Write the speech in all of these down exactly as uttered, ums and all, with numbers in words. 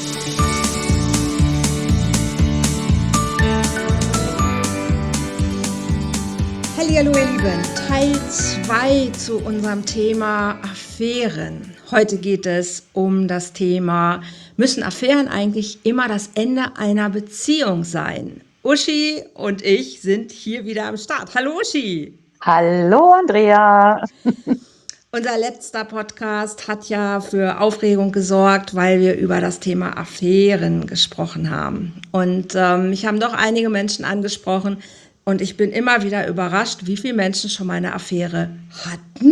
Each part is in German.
Hallihallo ihr Lieben, Teil zwei zu unserem Thema Affären. Heute geht es um das Thema, müssen Affären eigentlich immer das Ende einer Beziehung sein? Uschi und ich sind hier wieder am Start. Hallo Uschi! Hallo Andrea! Unser letzter Podcast hat ja für Aufregung gesorgt, weil wir über das Thema Affären gesprochen haben. Und ähm, mich haben doch einige Menschen angesprochen und ich bin immer wieder überrascht, wie viele Menschen schon mal eine Affäre hatten,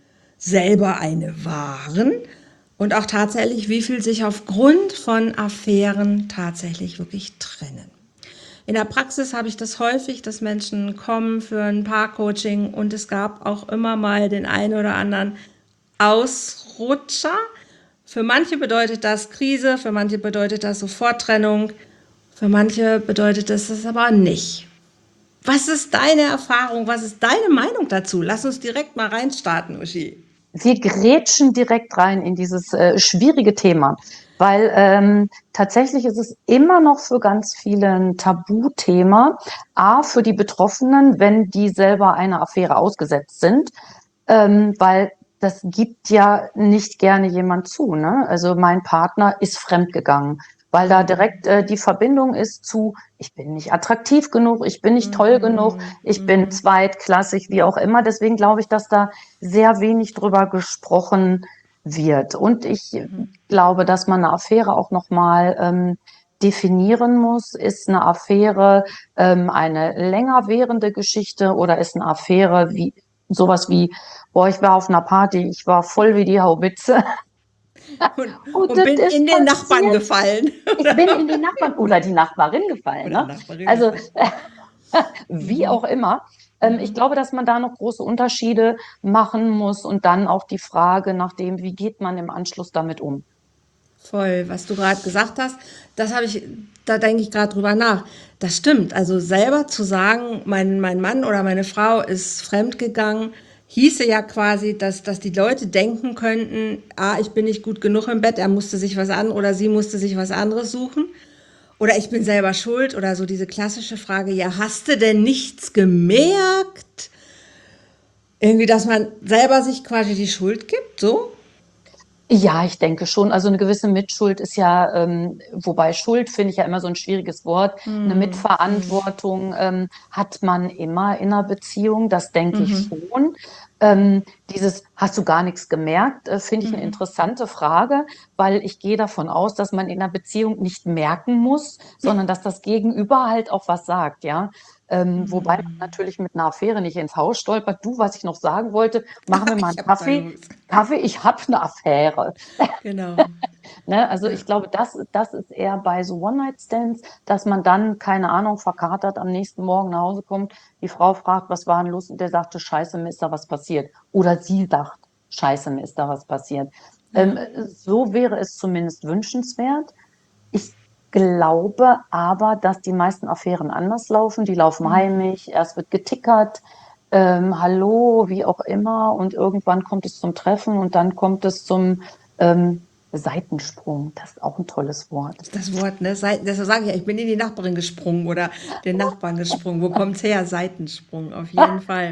selber eine waren und auch tatsächlich, wie viel sich aufgrund von Affären tatsächlich wirklich trennen. In der Praxis habe ich das häufig, dass Menschen kommen für ein Paarcoaching und es gab auch immer mal den einen oder anderen Ausrutscher. Für manche bedeutet das Krise, für manche bedeutet das Soforttrennung, für manche bedeutet das es aber nicht. Was ist deine Erfahrung, was ist deine Meinung dazu? Lass uns direkt mal reinstarten, Uschi. Wir grätschen direkt rein in dieses äh, schwierige Thema, weil ähm, tatsächlich ist es immer noch für ganz viele ein Tabuthema, A, für die Betroffenen, wenn die selber einer Affäre ausgesetzt sind, ähm, weil das gibt ja nicht gerne jemand zu, ne? Also mein Partner ist fremdgegangen, weil da direkt äh, die Verbindung ist zu, ich bin nicht attraktiv genug, ich bin nicht toll genug, ich bin zweitklassig, wie auch immer. Deswegen glaube ich, dass da sehr wenig drüber gesprochen wird. Und ich glaube, dass man eine Affäre auch nochmal ähm, definieren muss. Ist eine Affäre ähm, eine länger währende Geschichte oder ist eine Affäre wie sowas wie, boah, ich war auf einer Party, ich war voll wie die Haubitze. Und, Und und das bin ist in den Nachbarn passiert. gefallen. Ich bin in die Nachbarn oder die Nachbarin gefallen. Oder Ne? Nachbarin Also gefallen. wie auch immer. Ähm, ich glaube, dass man da noch große Unterschiede machen muss und dann auch die Frage nach dem, wie geht man im Anschluss damit um. Voll, was du gerade gesagt hast, das habe ich, da denke ich gerade drüber nach. Das stimmt. Also selber zu sagen, mein, mein Mann oder meine Frau ist fremdgegangen, hieße ja quasi, dass, dass die Leute denken könnten, ah, ich bin nicht gut genug im Bett, er musste sich was an oder sie musste sich was anderes suchen. Oder ich bin selber schuld oder so diese klassische Frage, ja, hast du denn nichts gemerkt? Irgendwie, dass man selber sich quasi die Schuld gibt, so? Ja, ich denke schon. Also eine gewisse Mitschuld ist ja, ähm, wobei Schuld finde ich ja immer so ein schwieriges Wort. Eine Mitverantwortung ähm, hat man immer in einer Beziehung, das denke ich schon. Ähm, dieses, hast du gar nichts gemerkt, äh, finde ich eine interessante Frage, weil ich gehe davon aus, dass man in einer Beziehung nicht merken muss, sondern dass das Gegenüber halt auch was sagt, ja. Ähm, wobei man natürlich mit einer Affäre nicht ins Haus stolpert. Du, was ich noch sagen wollte, machen wir mal Ich einen habe da Kaffee. los. Kaffee, ich habe eine Affäre. Genau. Ne? Also Ja. ich glaube, das, das ist eher bei so One-Night-Stands, dass man dann, keine Ahnung, verkatert am nächsten Morgen nach Hause kommt, die Frau fragt, was war denn los? Und der sagte, scheiße, mir ist da was passiert. Oder sie sagt, scheiße, mir ist da was passiert. Ähm, Ja. so wäre es zumindest wünschenswert. Ich glaube aber, dass die meisten Affären anders laufen. Die laufen heimlich, erst wird getickert, ähm, hallo, wie auch immer, und irgendwann kommt es zum Treffen und dann kommt es zum ähm, Seitensprung. Das ist auch ein tolles Wort. Das Wort, ne? Seiten, deshalb sage ich ja, ich bin in die Nachbarin gesprungen oder den Nachbarn gesprungen. Wo kommt's her? Seitensprung, auf jeden Fall.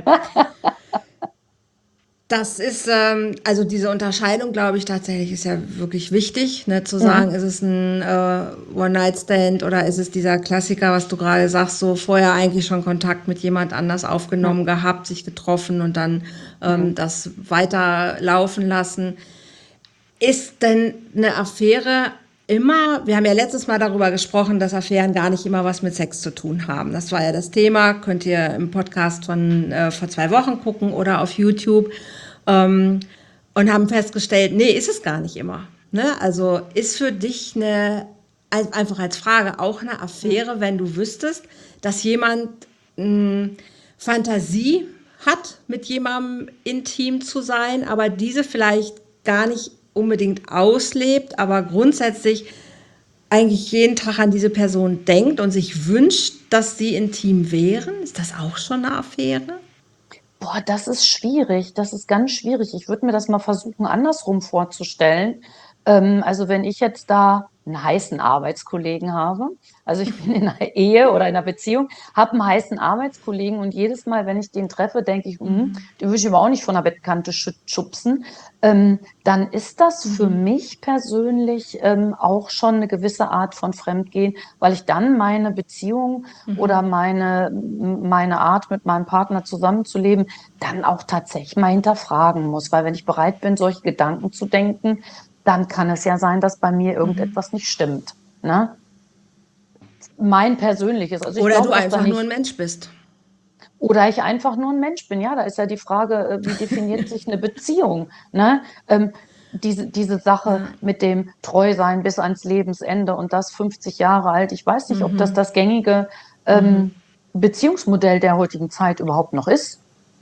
Das ist, ähm, also diese Unterscheidung, glaube ich, tatsächlich ist ja wirklich wichtig, ne, zu sagen, Mhm. ist es ein äh, One-Night-Stand oder ist es dieser Klassiker, was du gerade sagst, so vorher eigentlich schon Kontakt mit jemand anders aufgenommen gehabt, sich getroffen und dann ähm, Mhm. das weiterlaufen lassen. Ist denn eine Affäre immer, wir haben ja letztes Mal darüber gesprochen, dass Affären gar nicht immer was mit Sex zu tun haben. Das war ja das Thema, könnt ihr im Podcast von äh, vor zwei Wochen gucken oder auf YouTube. Ähm, und haben festgestellt, nee, ist es gar nicht immer. Ne? Also ist für dich eine, einfach als Frage auch eine Affäre, wenn du wüsstest, dass jemand mh, Fantasie hat, mit jemandem intim zu sein, aber diese vielleicht gar nicht unbedingt auslebt, aber grundsätzlich eigentlich jeden Tag an diese Person denkt und sich wünscht, dass sie intim wären? Ist das auch schon eine Affäre? Boah, das ist schwierig. Das ist ganz schwierig. Ich würde mir das mal versuchen, andersrum vorzustellen. Ähm, also wenn ich jetzt da einen heißen Arbeitskollegen habe. Also ich bin in einer Ehe oder in einer Beziehung, habe einen heißen Arbeitskollegen und jedes Mal, wenn ich den treffe, denke ich, hm, Mhm. den will ich aber auch nicht von der Bettkante schü- schubsen. Ähm, dann ist das für Mhm. mich persönlich ähm, auch schon eine gewisse Art von Fremdgehen, weil ich dann meine Beziehung oder Mhm. meine, meine Art, mit meinem Partner zusammenzuleben, dann auch tatsächlich mal hinterfragen muss. Weil wenn ich bereit bin, solche Gedanken zu denken, dann kann es ja sein, dass bei mir Mhm. irgendetwas nicht stimmt. Ne? Mein persönliches, also ich Oder glaube, du dass da einfach nur nicht, ein Mensch bist. oder ich einfach nur ein Mensch bin. Ja, da ist ja die Frage, äh, wie definiert sich eine Beziehung? Ne? Ähm, diese, diese Sache Ja. mit dem Treusein bis ans Lebensende und das fünfzig Jahre alt. Ich weiß nicht, ob das Mhm. das gängige Mhm. ähm, Beziehungsmodell der heutigen Zeit überhaupt noch ist.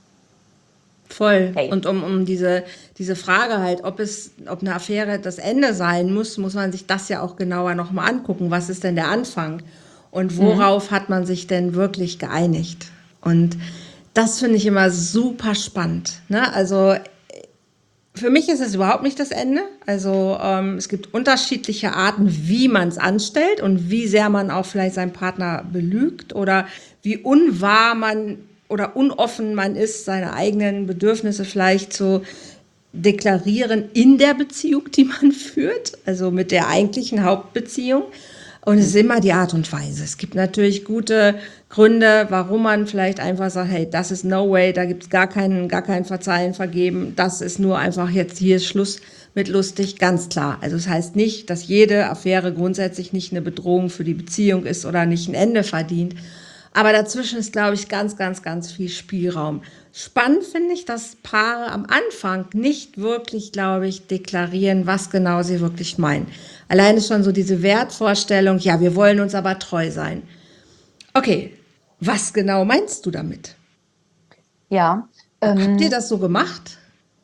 Voll. Hey. Und um, um diese, diese Frage halt, ob es, ob eine Affäre das Ende sein muss, muss man sich das ja auch genauer nochmal angucken. Was ist denn der Anfang? Und Mhm. worauf hat man sich denn wirklich geeinigt? Und das finde ich immer super spannend. Ne? Also für mich ist es überhaupt nicht das Ende. Also ähm, es gibt unterschiedliche Arten, wie man es anstellt und wie sehr man auch vielleicht seinen Partner belügt oder wie unwahr man oder unoffen man ist, seine eigenen Bedürfnisse vielleicht zu deklarieren in der Beziehung, die man führt, also mit der eigentlichen Hauptbeziehung. Und es ist immer die Art und Weise. Es gibt natürlich gute Gründe, warum man vielleicht einfach sagt, hey, das ist no way, da gibt es gar keinen, gar kein Verzeihen, Vergeben. Das ist nur einfach jetzt hier ist Schluss mit lustig, ganz klar. Also es das heißt nicht, dass jede Affäre grundsätzlich nicht eine Bedrohung für die Beziehung ist oder nicht ein Ende verdient. Aber dazwischen ist, glaube ich, ganz, ganz, ganz viel Spielraum. Spannend finde ich, dass Paare am Anfang nicht wirklich, glaube ich, deklarieren, was genau sie wirklich meinen. Alleine schon so diese Wertvorstellung, ja, wir wollen uns aber treu sein. Okay, was genau meinst du damit? Ja, Habt ihr ähm, das so gemacht?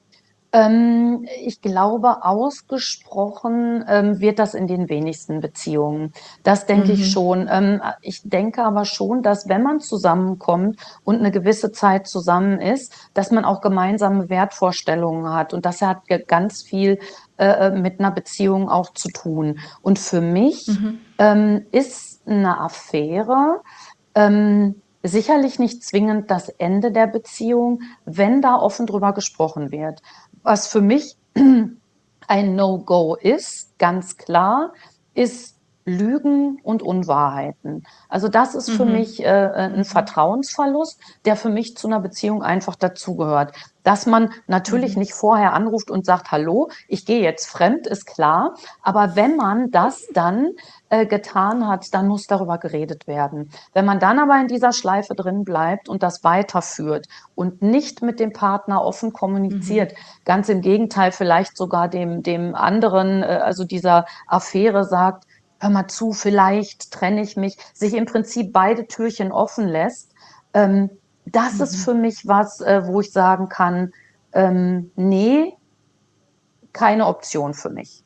Ähm, ich glaube, ausgesprochen, ähm, wird das in den wenigsten Beziehungen. Das denke ich Mhm. schon. Ähm, ich denke aber schon, dass wenn man zusammenkommt und eine gewisse Zeit zusammen ist, dass man auch gemeinsame Wertvorstellungen hat. Und das hat ge- ganz viel äh, äh, mit einer Beziehung auch zu tun. Und für mich Mhm. ähm, ist eine Affäre ähm, sicherlich nicht zwingend das Ende der Beziehung, wenn da offen drüber gesprochen wird. Was für mich ein No-Go ist, ganz klar, ist Lügen und Unwahrheiten. Also das ist für Mhm. mich äh, ein Vertrauensverlust, der für mich zu einer Beziehung einfach dazugehört. Dass man natürlich nicht vorher anruft und sagt, hallo, ich gehe jetzt fremd, ist klar. Aber wenn man das dann äh, getan hat, dann muss darüber geredet werden. Wenn man dann aber in dieser Schleife drin bleibt und das weiterführt und nicht mit dem Partner offen kommuniziert, ganz im Gegenteil, vielleicht sogar dem, dem anderen, äh, also dieser Affäre sagt, hör mal zu, vielleicht trenne ich mich, sich im Prinzip beide Türchen offen lässt, ähm, das ist für mich was, äh, wo ich sagen kann, ähm, nee, keine Option für mich.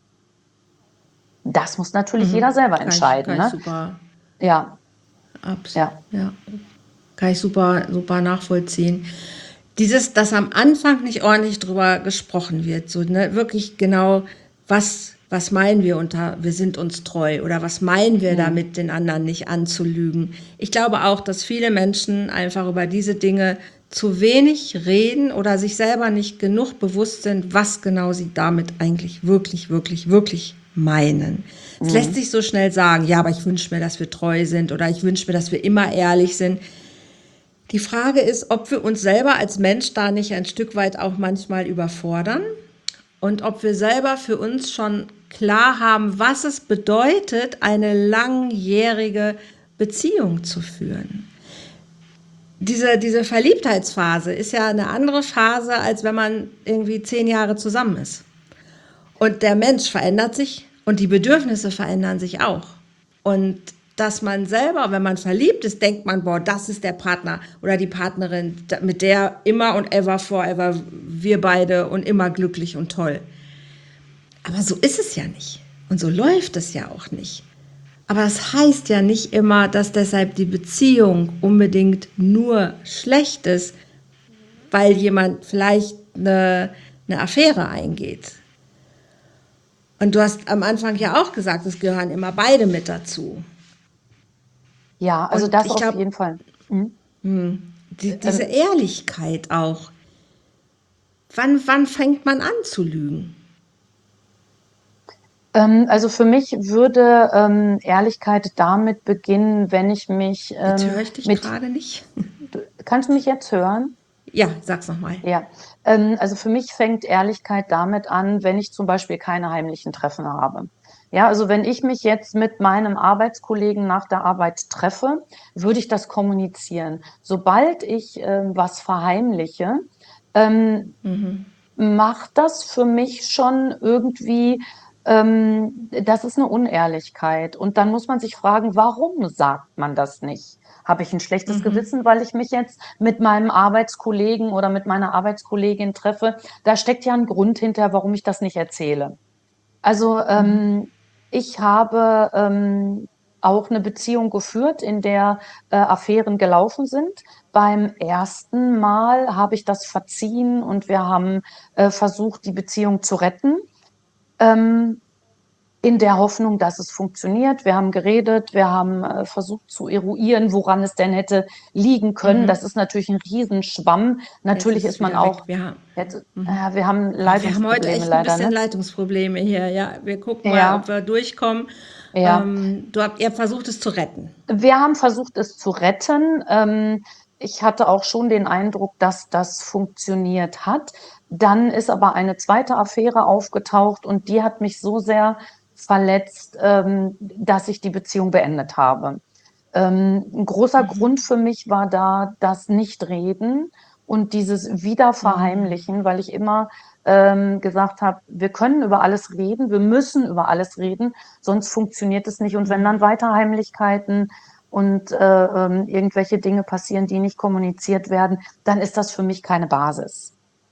Das muss natürlich jeder Mhm. selber Kann ich, entscheiden, kann ich ne? super, Ja, abs ja. ja, kann ich super, super nachvollziehen. Dieses, dass am Anfang nicht ordentlich drüber gesprochen wird, so ne, wirklich genau, was, was meinen wir unter, wir sind uns treu oder was meinen wir Mhm. damit, den anderen nicht anzulügen. Ich glaube auch, dass viele Menschen einfach über diese Dinge zu wenig reden oder sich selber nicht genug bewusst sind, was genau sie damit eigentlich wirklich, wirklich, wirklich meinen. Es lässt Mhm. sich so schnell sagen, ja, aber ich wünsche mir, dass wir treu sind oder ich wünsche mir, dass wir immer ehrlich sind. Die Frage ist, ob wir uns selber als Mensch da nicht ein Stück weit auch manchmal überfordern und ob wir selber für uns schon klar haben, was es bedeutet, eine langjährige Beziehung zu führen. Diese, diese Verliebtheitsphase ist ja eine andere Phase, als wenn man irgendwie zehn Jahre zusammen ist. Und der Mensch verändert sich und die Bedürfnisse verändern sich auch. Und dass man selber, wenn man verliebt ist, denkt man, boah, das ist der Partner oder die Partnerin, mit der immer und ever, forever wir beide und immer glücklich und toll. Aber so ist es ja nicht. Und so läuft es ja auch nicht. Aber das heißt ja nicht immer, dass deshalb die Beziehung unbedingt nur schlecht ist, weil jemand vielleicht eine, eine Affäre eingeht. Und du hast am Anfang ja auch gesagt, es gehören immer beide mit dazu. Ja, also Und das ich auf glaube, jeden Fall. Mhm. die, diese Ähm, Ehrlichkeit auch. Wann, wann fängt man an zu lügen? ähm, also für mich würde ähm, Ehrlichkeit damit beginnen, wenn ich mich Jetzt ähm, höre ich dich mit, gerade nicht. kannst du mich jetzt hören? Ja, sag's nochmal. Ja, ähm, also für mich fängt Ehrlichkeit damit an, wenn ich zum Beispiel keine heimlichen Treffen habe. Ja, also wenn ich mich jetzt mit meinem Arbeitskollegen nach der Arbeit treffe, würde ich das kommunizieren. Sobald ich ähm, was verheimliche, ähm, macht das für mich schon irgendwie, ähm, das ist eine Unehrlichkeit. Und dann muss man sich fragen, warum sagt man das nicht? Habe ich ein schlechtes Gewissen, weil ich mich jetzt mit meinem Arbeitskollegen oder mit meiner Arbeitskollegin treffe? Da steckt ja ein Grund hinter, warum ich das nicht erzähle. Also, ähm, ich habe, ähm, auch eine Beziehung geführt, in der, äh, Affären gelaufen sind. Beim ersten Mal habe ich das verziehen und wir haben, äh, versucht, die Beziehung zu retten, ähm, in der Hoffnung, dass es funktioniert. Wir haben geredet, wir haben, äh, versucht zu eruieren, woran es denn hätte liegen können. Das ist natürlich ein Riesenschwamm. Jetzt Natürlich ist es ist man wieder weg. auch Wir haben, jetzt, äh, wir haben oh, wir haben heute Leitungsprobleme echt ein leider, bisschen ne? Leitungsprobleme hier. Ja, wir gucken mal, ob Ja, wir durchkommen. ja. Ähm, du habt, ihr habt versucht, es zu retten. Wir haben versucht, es zu retten. Ähm, ich hatte auch schon den Eindruck, dass das funktioniert hat. Dann ist aber eine zweite Affäre aufgetaucht und die hat mich so sehr verletzt, ähm, dass ich die Beziehung beendet habe. Ähm, ein großer Grund für mich war da das Nichtreden und dieses Wiederverheimlichen, weil ich immer ähm, gesagt habe, wir können über alles reden, wir müssen über alles reden, sonst funktioniert es nicht. Und wenn dann weiter Heimlichkeiten und äh, ähm, irgendwelche Dinge passieren, die nicht kommuniziert werden, dann ist das für mich keine Basis.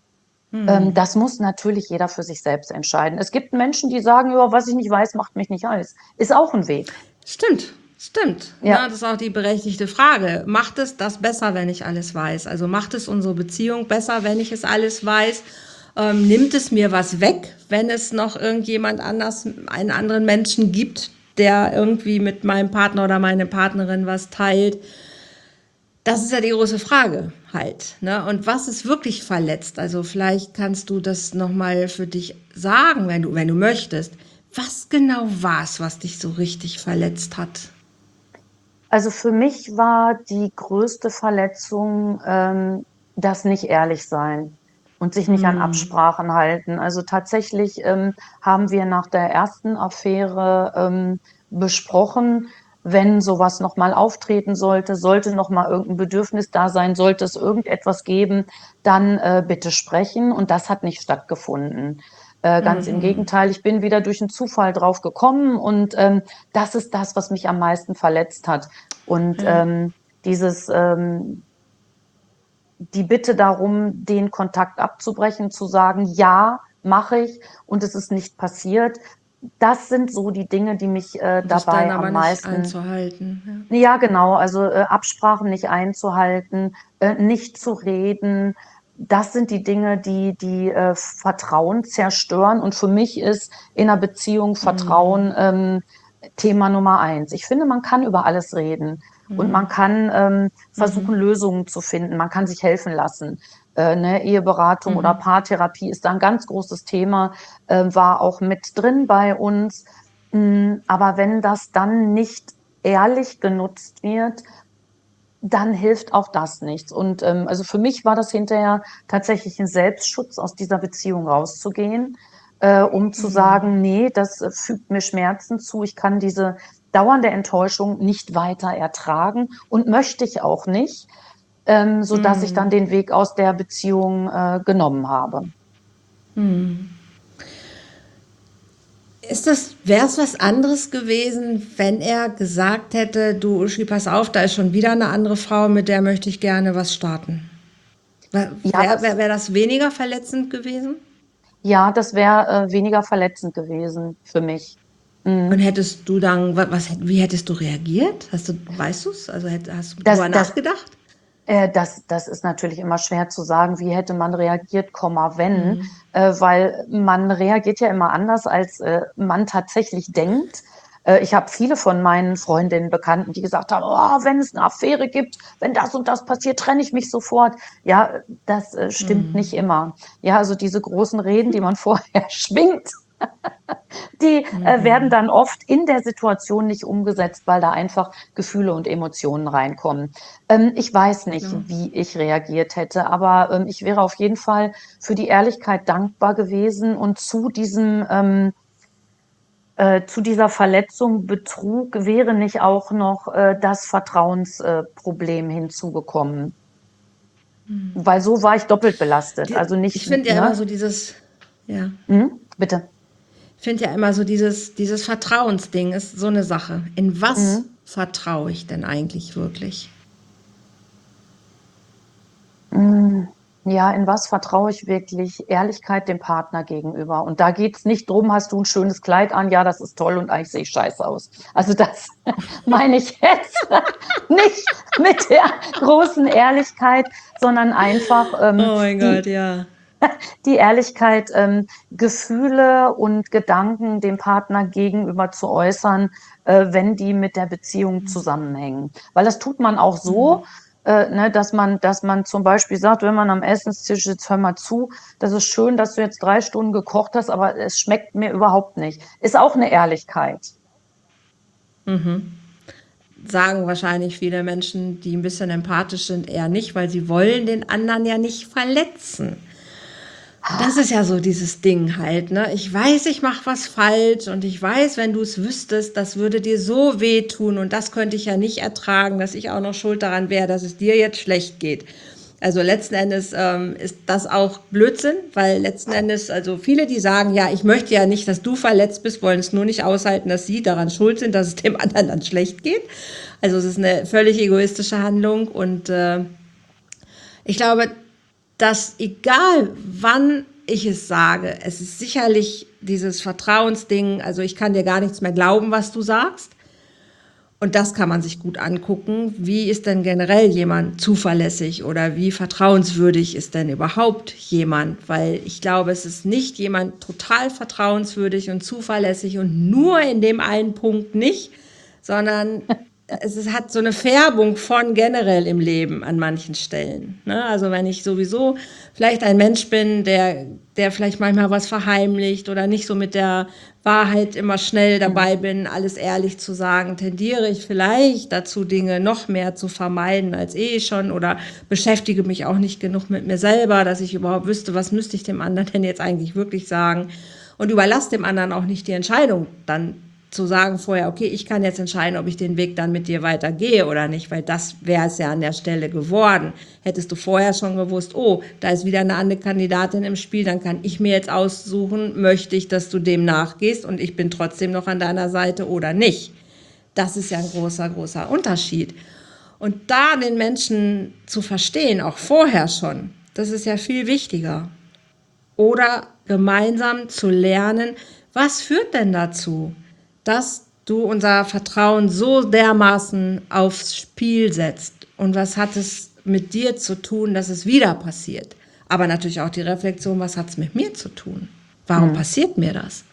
Ähm, das muss natürlich jeder für sich selbst entscheiden. Es gibt Menschen, die sagen, ja, was ich nicht weiß, macht mich nicht heiß. Ist auch ein Weg. Stimmt, stimmt. Ja. Na, das ist auch die berechtigte Frage. Macht es das besser, wenn ich alles weiß? Also macht es unsere Beziehung besser, wenn ich es alles weiß? Ähm, nimmt es mir was weg, wenn es noch irgendjemand anders, einen anderen Menschen gibt, der irgendwie mit meinem Partner oder meine Partnerin was teilt? Das ist ja die große Frage halt. Ne? Und was ist wirklich verletzt? Also vielleicht kannst du das nochmal für dich sagen, wenn du, wenn du möchtest. Was genau war es, was dich so richtig verletzt hat? Also für mich war die größte Verletzung, ähm, das nicht ehrlich sein und sich nicht an Absprachen halten. Also tatsächlich ähm, haben wir nach der ersten Affäre ähm, besprochen, wenn sowas nochmal auftreten sollte, sollte nochmal irgendein Bedürfnis da sein, sollte es irgendetwas geben, dann äh, bitte sprechen. Und das hat nicht stattgefunden. Äh, ganz im Gegenteil, ich bin wieder durch einen Zufall drauf gekommen und ähm, das ist das, was mich am meisten verletzt hat. Und Ja. ähm, dieses, ähm, die Bitte darum, den Kontakt abzubrechen, zu sagen, ja, mache ich und es ist nicht passiert. Das sind so die Dinge, die mich äh, Sich dann dabei aber am nicht meisten, einzuhalten. ja genau, also äh, Absprachen nicht einzuhalten, äh, nicht zu reden. Das sind die Dinge, die die äh, Vertrauen zerstören. Und für mich ist in einer Beziehung Vertrauen ähm, Thema Nummer eins. Ich finde, man kann über alles reden und man kann ähm, versuchen, Lösungen zu finden. Man kann sich helfen lassen. Äh, ne, Eheberatung oder Paartherapie ist da ein ganz großes Thema, äh, war auch mit drin bei uns. Mm, Aber wenn das dann nicht ehrlich genutzt wird, dann hilft auch das nichts. Und ähm, also für mich war das hinterher tatsächlich ein Selbstschutz, aus dieser Beziehung rauszugehen, äh, um zu sagen, nee, das äh, fügt mir Schmerzen zu. Ich kann diese dauernde Enttäuschung nicht weiter ertragen und möchte ich auch nicht, ähm, so dass ich dann den Weg aus der Beziehung äh, genommen habe. Ist das, wäre es was anderes gewesen, wenn er gesagt hätte, du Uschi, pass auf, da ist schon wieder eine andere Frau, mit der möchte ich gerne was starten? Wäre Ja, wär, wär das, wär das weniger verletzend gewesen? ja, das wäre äh, weniger verletzend gewesen für mich. Und Mhm. hättest du dann, wa- was, wie hättest du reagiert? Hast du, weißt du es? Also hätt, hast du Das, drüber das, nachgedacht? Äh, das, das ist natürlich immer schwer zu sagen, wie hätte man reagiert, Komma, wenn, Mhm. äh, weil man reagiert ja immer anders, als äh, man tatsächlich denkt. Äh, ich habe viele von meinen Freundinnen, Bekannten, die gesagt haben, oh, wenn es eine Affäre gibt, wenn das und das passiert, trenne ich mich sofort. Ja, das äh, stimmt Mhm. nicht immer. Ja, also diese großen Reden, die man vorher schwingt, die äh, werden Mhm. dann oft in der Situation nicht umgesetzt, weil da einfach Gefühle und Emotionen reinkommen. Ähm, ich weiß nicht, Klar. wie ich reagiert hätte, aber ähm, ich wäre auf jeden Fall für die Ehrlichkeit dankbar gewesen und zu diesem ähm, äh, zu dieser Verletzung Betrug wäre nicht auch noch äh, das Vertrauensproblem äh, Problem hinzugekommen, weil so war ich doppelt belastet. Die, Also ich nicht, finde ja immer ne? so dieses, ja, Hm? Bitte. ich finde ja immer so dieses, dieses Vertrauensding ist so eine Sache. In was Hm? vertraue ich denn eigentlich wirklich? Hm, ja, in was vertraue ich wirklich? Ehrlichkeit dem Partner gegenüber. Und da geht's nicht drum, hast du ein schönes Kleid an? Ja, das ist toll und eigentlich sehe ich scheiße aus. Also das meine ich jetzt nicht mit der großen Ehrlichkeit, sondern einfach ähm, Oh mein Gott, die, ja. die Ehrlichkeit, ähm, Gefühle und Gedanken dem Partner gegenüber zu äußern, äh, wenn die mit der Beziehung zusammenhängen. Weil das tut man auch so, äh, ne, dass man, dass man zum Beispiel sagt, wenn man am Essenstisch sitzt, hör mal zu, das ist schön, dass du jetzt drei Stunden gekocht hast, aber es schmeckt mir überhaupt nicht. Ist auch eine Ehrlichkeit. Sagen wahrscheinlich viele Menschen, die ein bisschen empathisch sind, eher nicht, weil sie wollen den anderen ja nicht verletzen. Und das ist ja so dieses Ding halt, ne? Ich weiß, ich mache was falsch und ich weiß, wenn du es wüsstest, das würde dir so wehtun und das könnte ich ja nicht ertragen, dass ich auch noch schuld daran wäre, dass es dir jetzt schlecht geht. Also letzten Endes ähm, ist das auch Blödsinn, weil letzten Endes, also viele, die sagen, ja, ich möchte ja nicht, dass du verletzt bist, wollen es nur nicht aushalten, dass sie daran schuld sind, dass es dem anderen dann schlecht geht. Also es ist eine völlig egoistische Handlung und äh, ich glaube, dass egal wann ich es sage, es ist sicherlich dieses Vertrauensding, also ich kann dir gar nichts mehr glauben, was du sagst. Und das kann man sich gut angucken. Wie ist denn generell jemand zuverlässig oder wie vertrauenswürdig ist denn überhaupt jemand? Weil ich glaube, es ist nicht jemand total vertrauenswürdig und zuverlässig und nur in dem einen Punkt nicht, sondern es ist, hat so eine Färbung von generell im Leben an manchen Stellen. Ne? Also wenn ich sowieso vielleicht ein Mensch bin, der, der vielleicht manchmal was verheimlicht oder nicht so mit der Wahrheit immer schnell dabei bin, alles ehrlich zu sagen, tendiere ich vielleicht dazu, Dinge noch mehr zu vermeiden als eh schon oder beschäftige mich auch nicht genug mit mir selber, dass ich überhaupt wüsste, was müsste ich dem anderen denn jetzt eigentlich wirklich sagen und überlasse dem anderen auch nicht die Entscheidung dann zu sagen vorher, okay, ich kann jetzt entscheiden, ob ich den Weg dann mit dir weitergehe oder nicht, weil das wäre es ja an der Stelle geworden. Hättest du vorher schon gewusst, oh, da ist wieder eine andere Kandidatin im Spiel, dann kann ich mir jetzt aussuchen, möchte ich, dass du dem nachgehst und ich bin trotzdem noch an deiner Seite oder nicht. Das ist ja ein großer, großer Unterschied. Und da den Menschen zu verstehen, auch vorher schon, das ist ja viel wichtiger. Oder gemeinsam zu lernen, was führt denn dazu, dass du unser Vertrauen so dermaßen aufs Spiel setzt? Und was hat es mit dir zu tun, dass es wieder passiert? Aber natürlich auch die Reflexion, was hat es mit mir zu tun? Warum Hm. passiert mir das?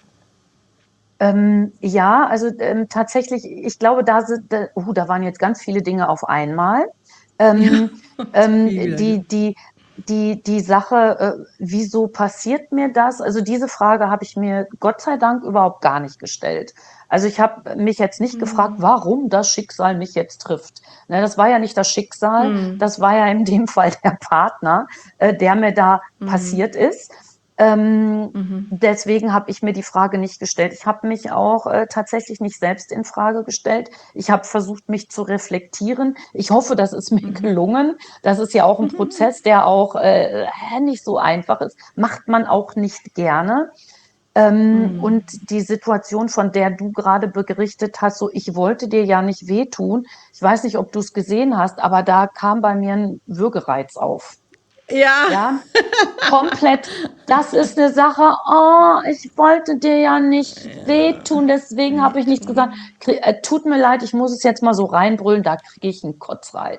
Ähm, ja, also ähm, tatsächlich, ich glaube, da sind, da, uh, da waren jetzt ganz viele Dinge auf einmal. Ja, Ähm, zu ähm, viel wieder. die, die, die, die Sache, äh, wieso passiert mir das? Also diese Frage habe ich mir Gott sei Dank überhaupt gar nicht gestellt. Also ich habe mich jetzt nicht gefragt, warum das Schicksal mich jetzt trifft. Ne, das war ja nicht das Schicksal, das war ja in dem Fall der Partner, äh, der mir da passiert ist. Ähm, deswegen habe ich mir die Frage nicht gestellt. Ich habe mich auch äh, tatsächlich nicht selbst in Frage gestellt. Ich habe versucht, mich zu reflektieren. Ich hoffe, das ist mir gelungen. Das ist ja auch ein Prozess, der auch äh, nicht so einfach ist. Macht man auch nicht gerne. Ähm, und die Situation, von der du gerade berichtet hast, so ich wollte dir ja nicht wehtun. Ich weiß nicht, ob du es gesehen hast, aber da kam bei mir ein Würgereiz auf. Ja, Ja, komplett. Das ist eine Sache, oh, ich wollte dir ja nicht wehtun, deswegen habe ich nichts gesagt. Krie- äh, Tut mir leid, ich muss es jetzt mal so reinbrüllen, da kriege ich einen Kotzreiz.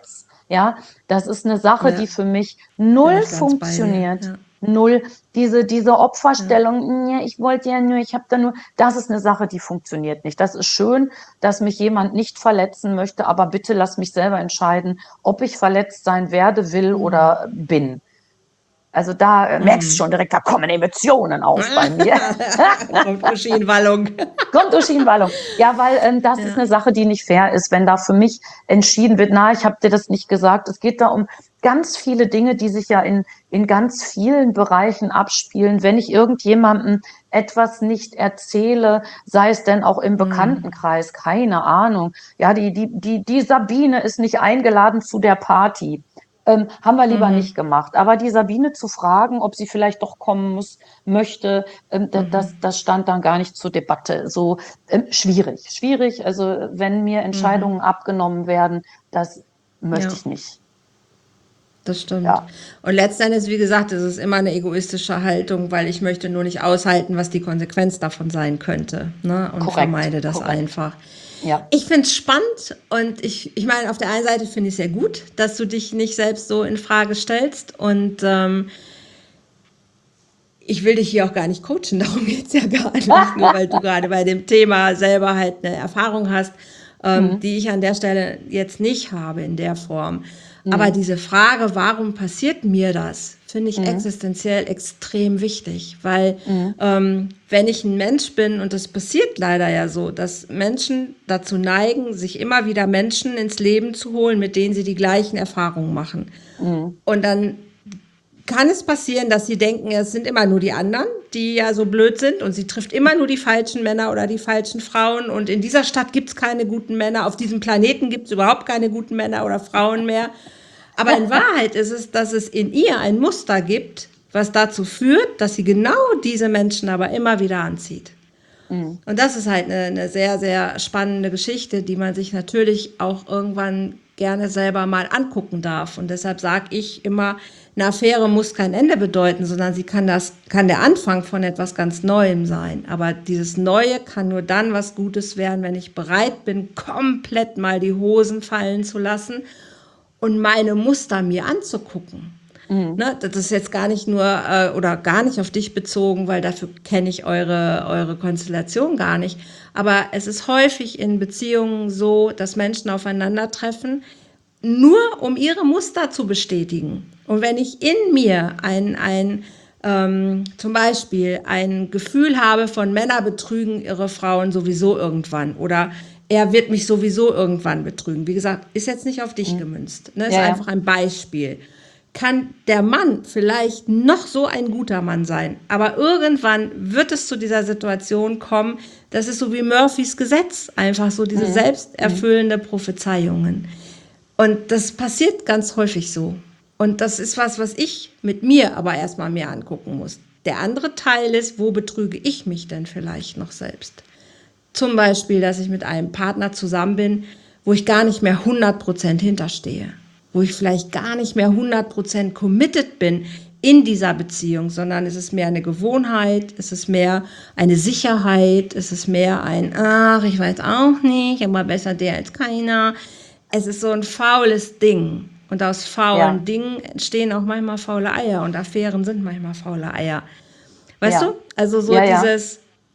Ja, das ist eine Sache, die Ja, für mich bin null ich ganz bei dir. funktioniert. Ja, Null. Diese, diese ja. Opferstellung, nee, ich wollte ja nur, ich habe da nur, das ist eine Sache, die funktioniert nicht. Das ist schön, dass mich jemand nicht verletzen möchte, aber bitte lass mich selber entscheiden, ob ich verletzt sein werde, will Mhm. oder bin. Also da äh, merkst du Mhm. schon direkt, da kommen Emotionen auf bei mir. Kommt Uschi in Wallung. Kommt durch die Wallung. Ja, weil ähm, das ist Ja. eine Sache, die nicht fair ist, wenn da für mich entschieden wird, na, ich habe dir das nicht gesagt. Es geht da um ganz viele Dinge, die sich ja in, in ganz vielen Bereichen abspielen. Wenn ich irgendjemandem etwas nicht erzähle, sei es denn auch im Mhm. Bekanntenkreis, keine Ahnung. Ja, die, die, die, die Sabine ist nicht eingeladen zu der Party. Ähm, haben wir lieber Mhm. nicht gemacht. Aber die Sabine zu fragen, ob sie vielleicht doch kommen muss, möchte, ähm, da- das, Mhm. das stand dann gar nicht zur Debatte. So ähm, schwierig, schwierig. Also wenn mir Mhm. Entscheidungen abgenommen werden, das möchte Ja, ich nicht. das stimmt. Ja, Und letzten Endes, wie gesagt, ist es immer eine egoistische Haltung, weil ich möchte nur nicht aushalten, was die Konsequenz davon sein könnte, ne? Und korrekt, vermeide das korrekt. einfach. Ja, Ich finde es spannend und ich, ich meine, auf der einen Seite finde ich es sehr gut, dass du dich nicht selbst so in Frage stellst und ähm, ich will dich hier auch gar nicht coachen, darum geht es ja gar nicht, nur weil du gerade bei dem Thema selber halt eine Erfahrung hast, ähm, mhm. die ich an der Stelle jetzt nicht habe in der Form. Aber Mhm. diese Frage, warum passiert mir das, finde ich Mhm. existenziell extrem wichtig, weil Mhm. ähm, wenn ich ein Mensch bin, und das passiert leider ja so, dass Menschen dazu neigen, sich immer wieder Menschen ins Leben zu holen, mit denen sie die gleichen Erfahrungen machen. Mhm. Und dann kann es passieren, dass sie denken, es sind immer nur die anderen, die ja so blöd sind und sie trifft immer nur die falschen Männer oder die falschen Frauen und in dieser Stadt gibt es keine guten Männer, auf diesem Planeten gibt es überhaupt keine guten Männer oder Frauen mehr. Aber in Wahrheit ist es, dass es in ihr ein Muster gibt, was dazu führt, dass sie genau diese Menschen aber immer wieder anzieht. Mhm. Und das ist halt eine, eine sehr, sehr spannende Geschichte, die man sich natürlich auch irgendwann gerne selber mal angucken darf. Und deshalb sage ich immer, eine Affäre muss kein Ende bedeuten, sondern sie kann das, kann der Anfang von etwas ganz Neuem sein. Aber dieses Neue kann nur dann was Gutes werden, wenn ich bereit bin, komplett mal die Hosen fallen zu lassen und meine Muster mir anzugucken. Mhm. Ne, das ist jetzt gar nicht nur äh, oder gar nicht auf dich bezogen, weil dafür kenne ich eure, eure Konstellation gar nicht. Aber es ist häufig in Beziehungen so, dass Menschen aufeinandertreffen, nur um ihre Muster zu bestätigen. Und wenn ich in mir ein, ein ähm, zum Beispiel ein Gefühl habe von Männer betrügen ihre Frauen sowieso irgendwann oder er wird mich sowieso irgendwann betrügen. Wie gesagt, ist jetzt nicht auf dich Mhm. gemünzt. Ne? Ist Ja, einfach ja. ein Beispiel. Kann der Mann vielleicht noch so ein guter Mann sein, aber irgendwann wird es zu dieser Situation kommen, das ist so wie Murphys Gesetz, einfach so diese Mhm. Mhm. selbsterfüllende Prophezeiungen. Und das passiert ganz häufig so. Und das ist was, was ich mit mir aber erstmal mehr angucken muss. Der andere Teil ist, wo betrüge ich mich denn vielleicht noch selbst? Zum Beispiel, dass ich mit einem Partner zusammen bin, wo ich gar nicht mehr hundert Prozent hinterstehe, wo ich vielleicht gar nicht mehr hundert Prozent committed bin in dieser Beziehung, sondern es ist mehr eine Gewohnheit, es ist mehr eine Sicherheit, es ist mehr ein, ach, ich weiß auch nicht, aber besser der als keiner. Es ist so ein faules Ding. Und aus faulen Ja, Dingen entstehen auch manchmal faule Eier und Affären sind manchmal faule Eier. Weißt du? ja, Also so ja, ja. dieses,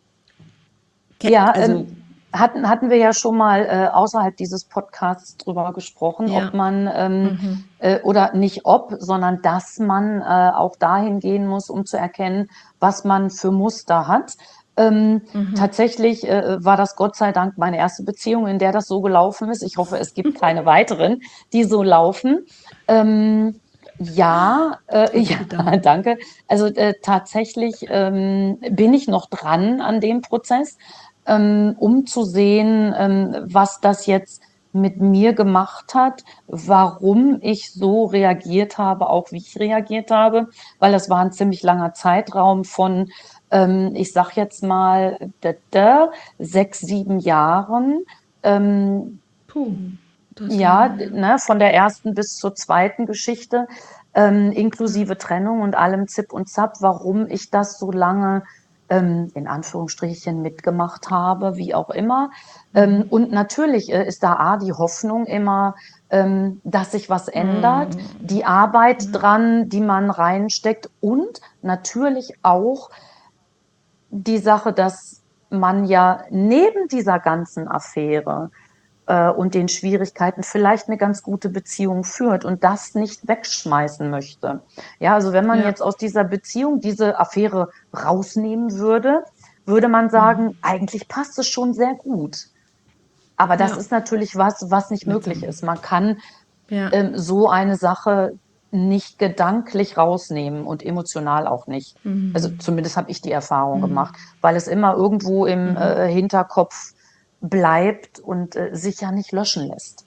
Ja, also ähm, hatten, hatten wir ja schon mal äh, außerhalb dieses Podcasts drüber gesprochen, ob ja, man ähm, mhm. äh, oder nicht ob, sondern dass man äh, auch dahin gehen muss, um zu erkennen, was man für Muster hat. Ähm, tatsächlich äh, war das Gott sei Dank meine erste Beziehung, in der das so gelaufen ist. Ich hoffe, es gibt keine weiteren, die so laufen. Ähm, ja, äh, Drücke ja, die Daumen. danke. Also äh, tatsächlich ähm, bin ich noch dran an dem Prozess, ähm, um zu sehen, ähm, was das jetzt mit mir gemacht hat, warum ich so reagiert habe, auch wie ich reagiert habe, weil das war ein ziemlich langer Zeitraum von, ähm, ich sag jetzt mal, da, da, sechs, sieben Jahren. Ähm, Puh, das ist ja, lange, ja. ne, von der ersten bis zur zweiten Geschichte, ähm, Ja. inklusive Trennung und allem Zip und Zap, warum ich das so lange ähm, in Anführungsstrichen mitgemacht habe, wie auch immer. Ähm, und natürlich äh, ist da A, die Hoffnung immer, ähm, dass sich was ändert, die Arbeit dran, die man reinsteckt und natürlich auch die Sache, dass man ja neben dieser ganzen Affäre äh, und den Schwierigkeiten vielleicht eine ganz gute Beziehung führt und das nicht wegschmeißen möchte. Ja, also wenn man Ja. jetzt aus dieser Beziehung diese Affäre rausnehmen würde, würde man sagen, eigentlich passt es schon sehr gut. Aber das Ja. ist natürlich was, was nicht Mit möglich dem, ist. Man kann ja. ähm, so eine Sache nicht gedanklich rausnehmen und emotional auch nicht. Also zumindest habe ich die Erfahrung gemacht, weil es immer irgendwo im äh, Hinterkopf bleibt und äh, sich ja nicht löschen lässt.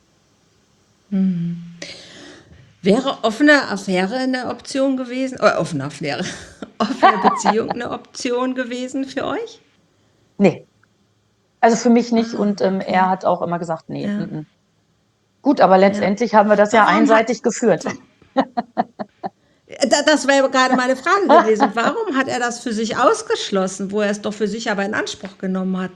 Wäre offene Affäre eine Option gewesen? Äh, offene Affäre. Offene Beziehung eine Option gewesen für euch? Nee, also für mich nicht Ah, und ähm, er okay. hat auch immer gesagt, nee. Ja, Mm-mm. Gut, aber ja. letztendlich haben wir das ja Warum hat. einseitig geführt. Da- Das wäre gerade meine Frage gewesen. Warum hat er das für sich ausgeschlossen, wo er es doch für sich aber in Anspruch genommen hat?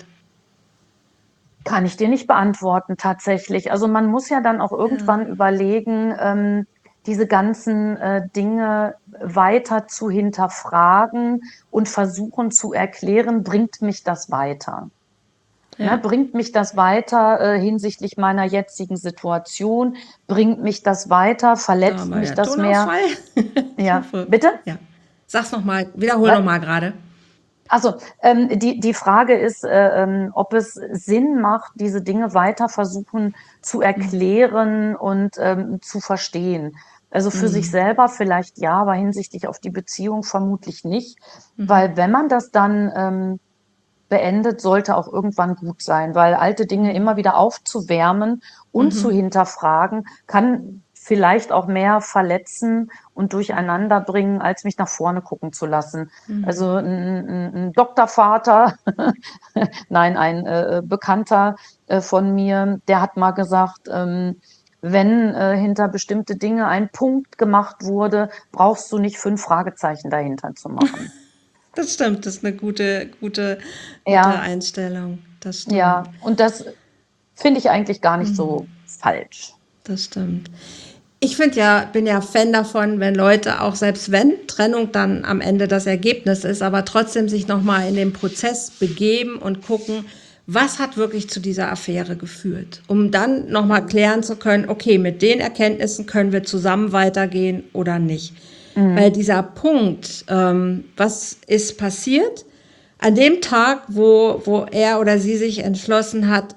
Kann ich dir nicht beantworten, tatsächlich. Also man muss ja dann auch Ja. irgendwann überlegen, ähm, diese ganzen äh, Dinge weiter zu hinterfragen und versuchen zu erklären, bringt mich das weiter? Ne, Ja. bringt mich das weiter äh, hinsichtlich meiner jetzigen Situation? Bringt mich das weiter? Da haben Verletzt wir mich ja das mehr? Tonausfall. Ich Ja, hoffe. bitte? Ja. Sag's nochmal, wiederhol Was? nochmal gerade. Also, ähm, die die Frage ist, äh, ähm, ob es Sinn macht, diese Dinge weiter versuchen zu erklären und, ähm, zu verstehen. Also, für sich selber vielleicht ja, aber hinsichtlich auf die Beziehung vermutlich nicht, weil wenn man das dann, ähm, beendet, sollte auch irgendwann gut sein, weil alte Dinge immer wieder aufzuwärmen und zu hinterfragen, kann vielleicht auch mehr verletzen und durcheinander bringen, als mich nach vorne gucken zu lassen. Also ein 'n 'n Doktorvater, nein, ein, äh, Bekannter, äh, von mir, der hat mal gesagt, ähm: „Wenn, äh, hinter bestimmte Dinge ein Punkt gemacht wurde, brauchst du nicht fünf Fragezeichen dahinter zu machen.“ Das stimmt, das ist eine gute, gute, gute Ja, Einstellung. Das stimmt. ja, und das finde ich eigentlich gar nicht so falsch. Das stimmt. Ich finde ja, bin ja Fan davon, wenn Leute auch selbst wenn Trennung dann am Ende das Ergebnis ist, aber trotzdem sich nochmal in den Prozess begeben und gucken, was hat wirklich zu dieser Affäre geführt, um dann nochmal klären zu können, okay, mit den Erkenntnissen können wir zusammen weitergehen oder nicht. Weil Mhm. dieser Punkt, ähm, was ist passiert, an dem Tag, wo, wo er oder sie sich entschlossen hat,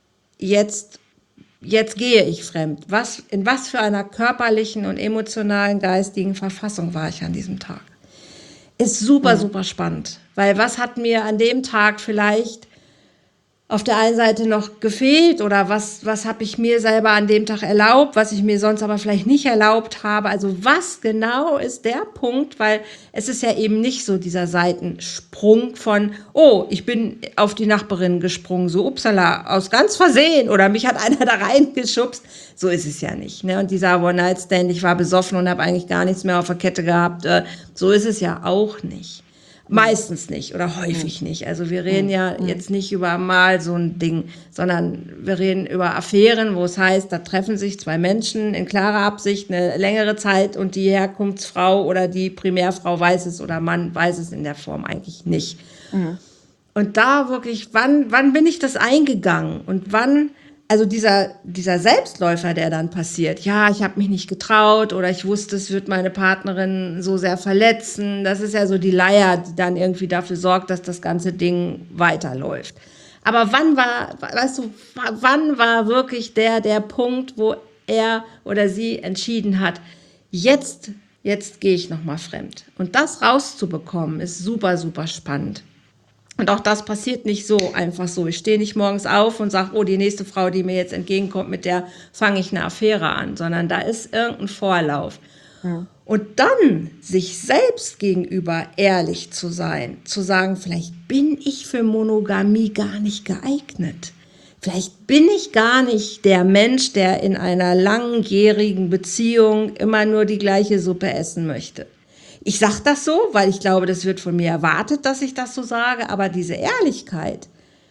jetzt jetzt gehe ich fremd. Was, in was für einer körperlichen und emotionalen, geistigen Verfassung war ich an diesem Tag? Ist super, Mhm. super spannend. Weil was hat mir an dem Tag vielleicht auf der einen Seite noch gefehlt oder was, was habe ich mir selber an dem Tag erlaubt, was ich mir sonst aber vielleicht nicht erlaubt habe. Also was genau ist der Punkt, weil es ist ja eben nicht so dieser Seitensprung von, oh, ich bin auf die Nachbarin gesprungen, so upsala, aus ganz Versehen oder mich hat einer da reingeschubst. So ist es ja nicht. Ne? Und dieser One-Night-Stand, ich war besoffen und habe eigentlich gar nichts mehr auf der Kette gehabt, äh, so ist es ja auch nicht. Mhm. Meistens nicht oder häufig Mhm. nicht. Also wir reden Mhm. ja Mhm. jetzt nicht über mal so ein Ding, sondern wir reden über Affären, wo es heißt, da treffen sich zwei Menschen in klarer Absicht eine längere Zeit und die Herkunftsfrau oder die Primärfrau weiß es oder Mann weiß es in der Form eigentlich nicht. Mhm. Und da wirklich, wann, wann bin ich das eingegangen? Und wann, also dieser, dieser Selbstläufer, der dann passiert, ja, ich habe mich nicht getraut oder ich wusste, es wird meine Partnerin so sehr verletzen. Das ist ja so die Leier, die dann irgendwie dafür sorgt, dass das ganze Ding weiterläuft. Aber wann war, weißt du, wann war wirklich der, der Punkt, wo er oder sie entschieden hat, jetzt, jetzt gehe ich nochmal fremd. Und das rauszubekommen, ist super, super spannend. Und auch das passiert nicht so einfach so. Ich stehe nicht morgens auf und sage, oh, die nächste Frau, die mir jetzt entgegenkommt, mit der fange ich eine Affäre an, sondern da ist irgendein Vorlauf. Mhm. Und dann sich selbst gegenüber ehrlich zu sein, zu sagen, vielleicht bin ich für Monogamie gar nicht geeignet. Vielleicht bin ich gar nicht der Mensch, der in einer langjährigen Beziehung immer nur die gleiche Suppe essen möchte. ich sage das so, weil ich glaube, das wird von mir erwartet, dass ich das so sage, aber diese Ehrlichkeit,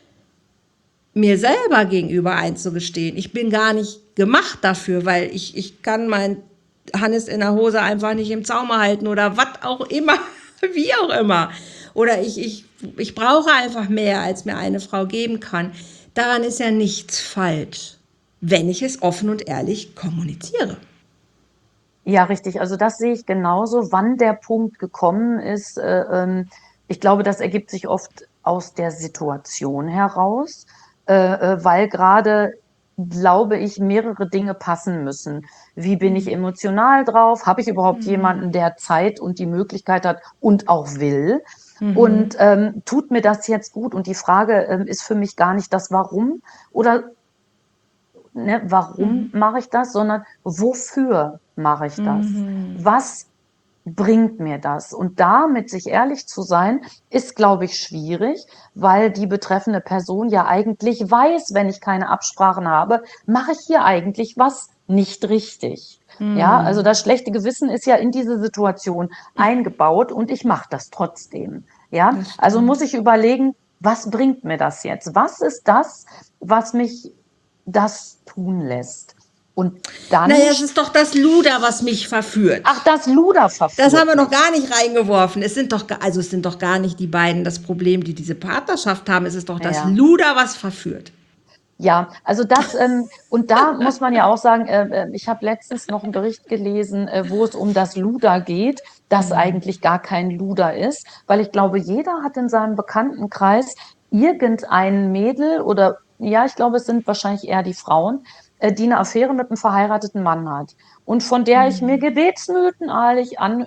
mir selber gegenüber einzugestehen, ich bin gar nicht gemacht dafür, weil ich, ich kann mein Hannes in der Hose einfach nicht im Zaum halten oder was auch immer, wie auch immer. Oder ich, ich, ich brauche einfach mehr, als mir eine Frau geben kann. Daran ist ja nichts falsch, wenn ich es offen und ehrlich kommuniziere. Ja, richtig. Also das sehe ich genauso. Wann der Punkt gekommen ist, äh, ähm, ich glaube, das ergibt sich oft aus der Situation heraus, äh, äh, weil gerade, glaube ich, mehrere Dinge passen müssen. Wie bin ich emotional drauf? Habe ich überhaupt jemanden, der Zeit und die Möglichkeit hat und auch will? Und ähm, tut mir das jetzt gut? Und die Frage ähm, ist für mich gar nicht das Warum oder ne, warum mache ich das, sondern wofür mache ich das? Was bringt mir das? Und da mit sich ehrlich zu sein, ist, glaube ich, schwierig, weil die betreffende Person ja eigentlich weiß, wenn ich keine Absprachen habe, mache ich hier eigentlich was nicht richtig. Ja, also das schlechte Gewissen ist ja in diese Situation eingebaut und ich mache das trotzdem. Ja, Das also muss stimmt. ich überlegen, was bringt mir das jetzt? Was ist das, was mich das tun lässt? Und dann, Naja, es ist doch das Luder, was mich verführt. ach, das Luder Das haben verführt wir noch mich. gar nicht reingeworfen. Es sind doch, also es sind doch gar nicht die beiden das Problem, die diese Partnerschaft haben. Es ist doch das Ja. Luder, was verführt. Ja, also das, ähm, und da muss man ja auch sagen, äh, äh, ich habe letztens noch einen Bericht gelesen, äh, wo es um das Luder geht, das eigentlich gar kein Luder ist, weil ich glaube, jeder hat in seinem Bekanntenkreis irgendein Mädel oder ja, ich glaube, es sind wahrscheinlich eher die Frauen, äh, die eine Affäre mit einem verheirateten Mann hat und von der ich mir gebetsmühlenartig an,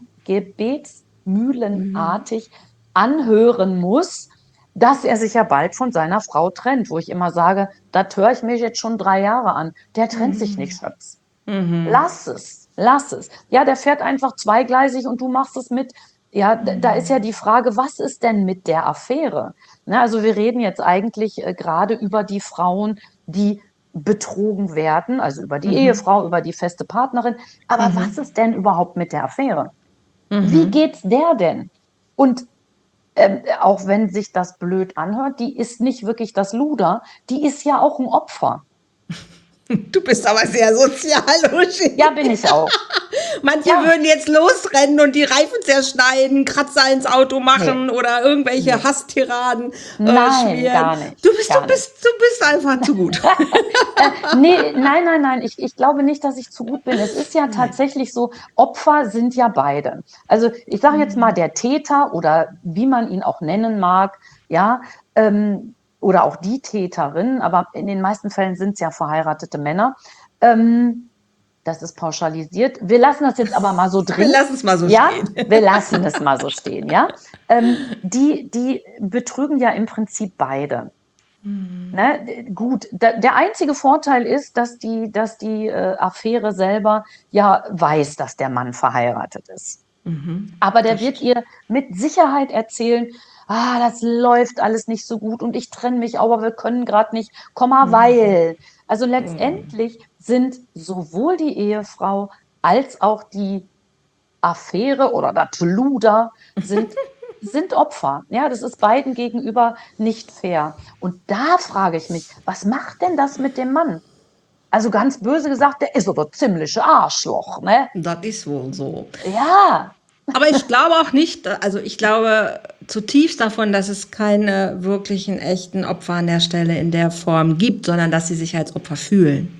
gebetsmühlenartig anhören muss, dass er sich ja bald von seiner Frau trennt, wo ich immer sage, das höre ich mir jetzt schon drei Jahre an. Der trennt sich nicht, Schatz. Lass es, lass es. Ja, der fährt einfach zweigleisig und du machst es mit. Ja, d- da ist ja die Frage, was ist denn mit der Affäre? Ne, also wir reden jetzt eigentlich äh, gerade über die Frauen, die betrogen werden, also über die Ehefrau, über die feste Partnerin. Aber was ist denn überhaupt mit der Affäre? Wie geht's der denn? Und ähm, auch wenn sich das blöd anhört, die ist nicht wirklich das Luder, die ist ja auch ein Opfer. Du bist aber sehr sozial, Uschi. Ja, bin ich auch. Manche Ja, würden jetzt losrennen und die Reifen zerschneiden, Kratzer ins Auto nee, machen oder irgendwelche nee. Hasstiraden äh, Nein, schmieren. gar nicht, Du bist, du gar nicht. bist, du bist einfach zu gut. Äh, nee, nein, nein, nein, ich, ich glaube nicht, dass ich zu gut bin. Es ist ja Nein. tatsächlich so, Opfer sind ja beide. Also ich sage jetzt mal, der Täter oder wie man ihn auch nennen mag, ja, ähm, oder auch die Täterin, aber in den meisten Fällen sind es ja verheiratete Männer. Ähm, Das ist pauschalisiert. Wir lassen das jetzt aber mal so Wir drin. lassen es mal so Ja, stehen. wir lassen es mal so stehen, ja. Ähm, die, die betrügen ja im Prinzip beide. Ne? Gut, da, der einzige Vorteil ist, dass die, dass die äh, Affäre selber ja weiß, dass der Mann verheiratet ist. Aber der Das wird stimmt. ihr mit Sicherheit erzählen, ah, das läuft alles nicht so gut und ich trenne mich, aber wir können gerade nicht, Komma, weil. Also letztendlich sind sowohl die Ehefrau als auch die Affäre oder das Luder sind, sind Opfer. Ja, das ist beiden gegenüber nicht fair. Und da frage ich mich, was macht denn das mit dem Mann? Also ganz böse gesagt, der ist aber ziemlich Arschloch, ne? Das ist wohl so. Ja, Aber ich glaube auch nicht, also ich glaube zutiefst davon, dass es keine wirklichen echten Opfer an der Stelle in der Form gibt, sondern dass sie sich als Opfer fühlen.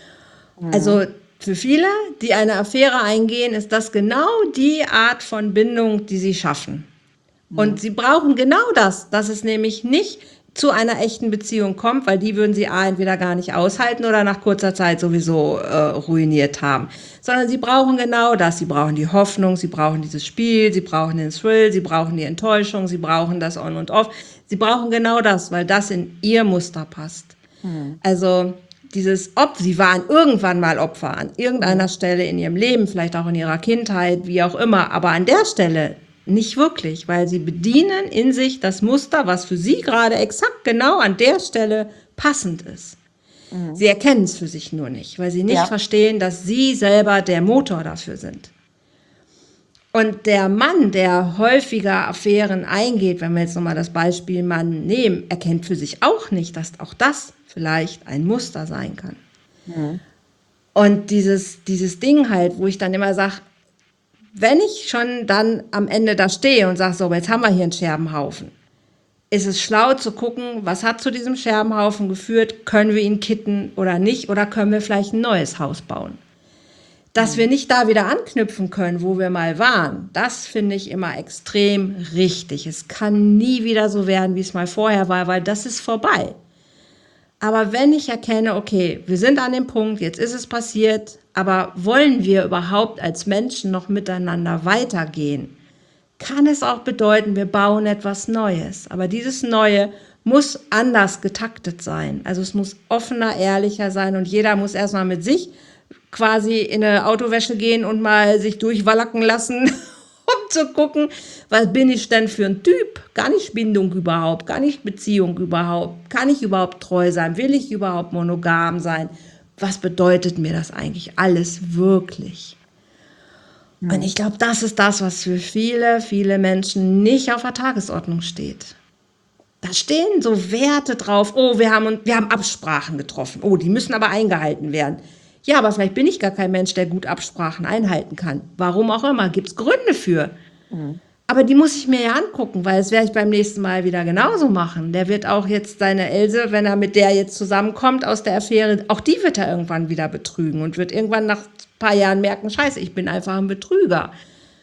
Also für viele, die eine Affäre eingehen, ist das genau die Art von Bindung, die sie schaffen. Und sie brauchen genau das, dass es nämlich nicht zu einer echten Beziehung kommt, weil die würden sie A, entweder gar nicht aushalten oder nach kurzer Zeit sowieso äh, ruiniert haben. Sondern sie brauchen genau das. Sie brauchen die Hoffnung, sie brauchen dieses Spiel, sie brauchen den Thrill, sie brauchen die Enttäuschung, sie brauchen das On und Off. Sie brauchen genau das, weil das in ihr Muster passt. Also dieses Opfer, sie waren irgendwann mal Opfer an irgendeiner Stelle in ihrem Leben, vielleicht auch in ihrer Kindheit, wie auch immer, aber an der Stelle nicht wirklich, weil sie bedienen in sich das Muster, was für sie gerade exakt genau an der Stelle passend ist. Sie erkennen es für sich nur nicht, weil sie nicht ja, verstehen, dass sie selber der Motor dafür sind. Und der Mann, der häufiger Affären eingeht, wenn wir jetzt nochmal das Beispiel Mann nehmen, erkennt für sich auch nicht, dass auch das vielleicht ein Muster sein kann. Mhm. Und dieses, dieses Ding halt, wo ich dann immer sage, wenn ich schon dann am Ende da stehe und sage, so, jetzt haben wir hier einen Scherbenhaufen, ist es schlau zu gucken, was hat zu diesem Scherbenhaufen geführt, können wir ihn kitten oder nicht, oder können wir vielleicht ein neues Haus bauen. Dass wir nicht da wieder anknüpfen können, wo wir mal waren, das finde ich immer extrem richtig. Es kann nie wieder so werden, wie es mal vorher war, weil das ist vorbei. Aber wenn ich erkenne, okay, wir sind an dem Punkt, jetzt ist es passiert, aber wollen wir überhaupt als Menschen noch miteinander weitergehen, kann es auch bedeuten, wir bauen etwas Neues. Aber dieses Neue muss anders getaktet sein. Also es muss offener, ehrlicher sein und jeder muss erstmal mit sich quasi in eine Autowäsche gehen und mal sich durchwallacken lassen, um zu gucken, was bin ich denn für ein Typ? Kann ich Bindung überhaupt? Kann ich Beziehung überhaupt? Kann ich überhaupt treu sein? Will ich überhaupt monogam sein? Was bedeutet mir das eigentlich alles wirklich? Mhm. Und ich glaube, das ist das, was für viele, viele Menschen nicht auf der Tagesordnung steht. Da stehen so Werte drauf, oh, wir haben, wir haben Absprachen getroffen, oh, die müssen aber eingehalten werden. Ja, aber vielleicht bin ich gar kein Mensch, der gut Absprachen einhalten kann. Warum auch immer, gibt es Gründe für. Mhm. Aber die muss ich mir ja angucken, weil das werde ich beim nächsten Mal wieder genauso machen. Der wird auch jetzt seine Else, wenn er mit der jetzt zusammenkommt aus der Affäre, auch die wird er irgendwann wieder betrügen und wird irgendwann nach ein paar Jahren merken, scheiße, ich bin einfach ein Betrüger.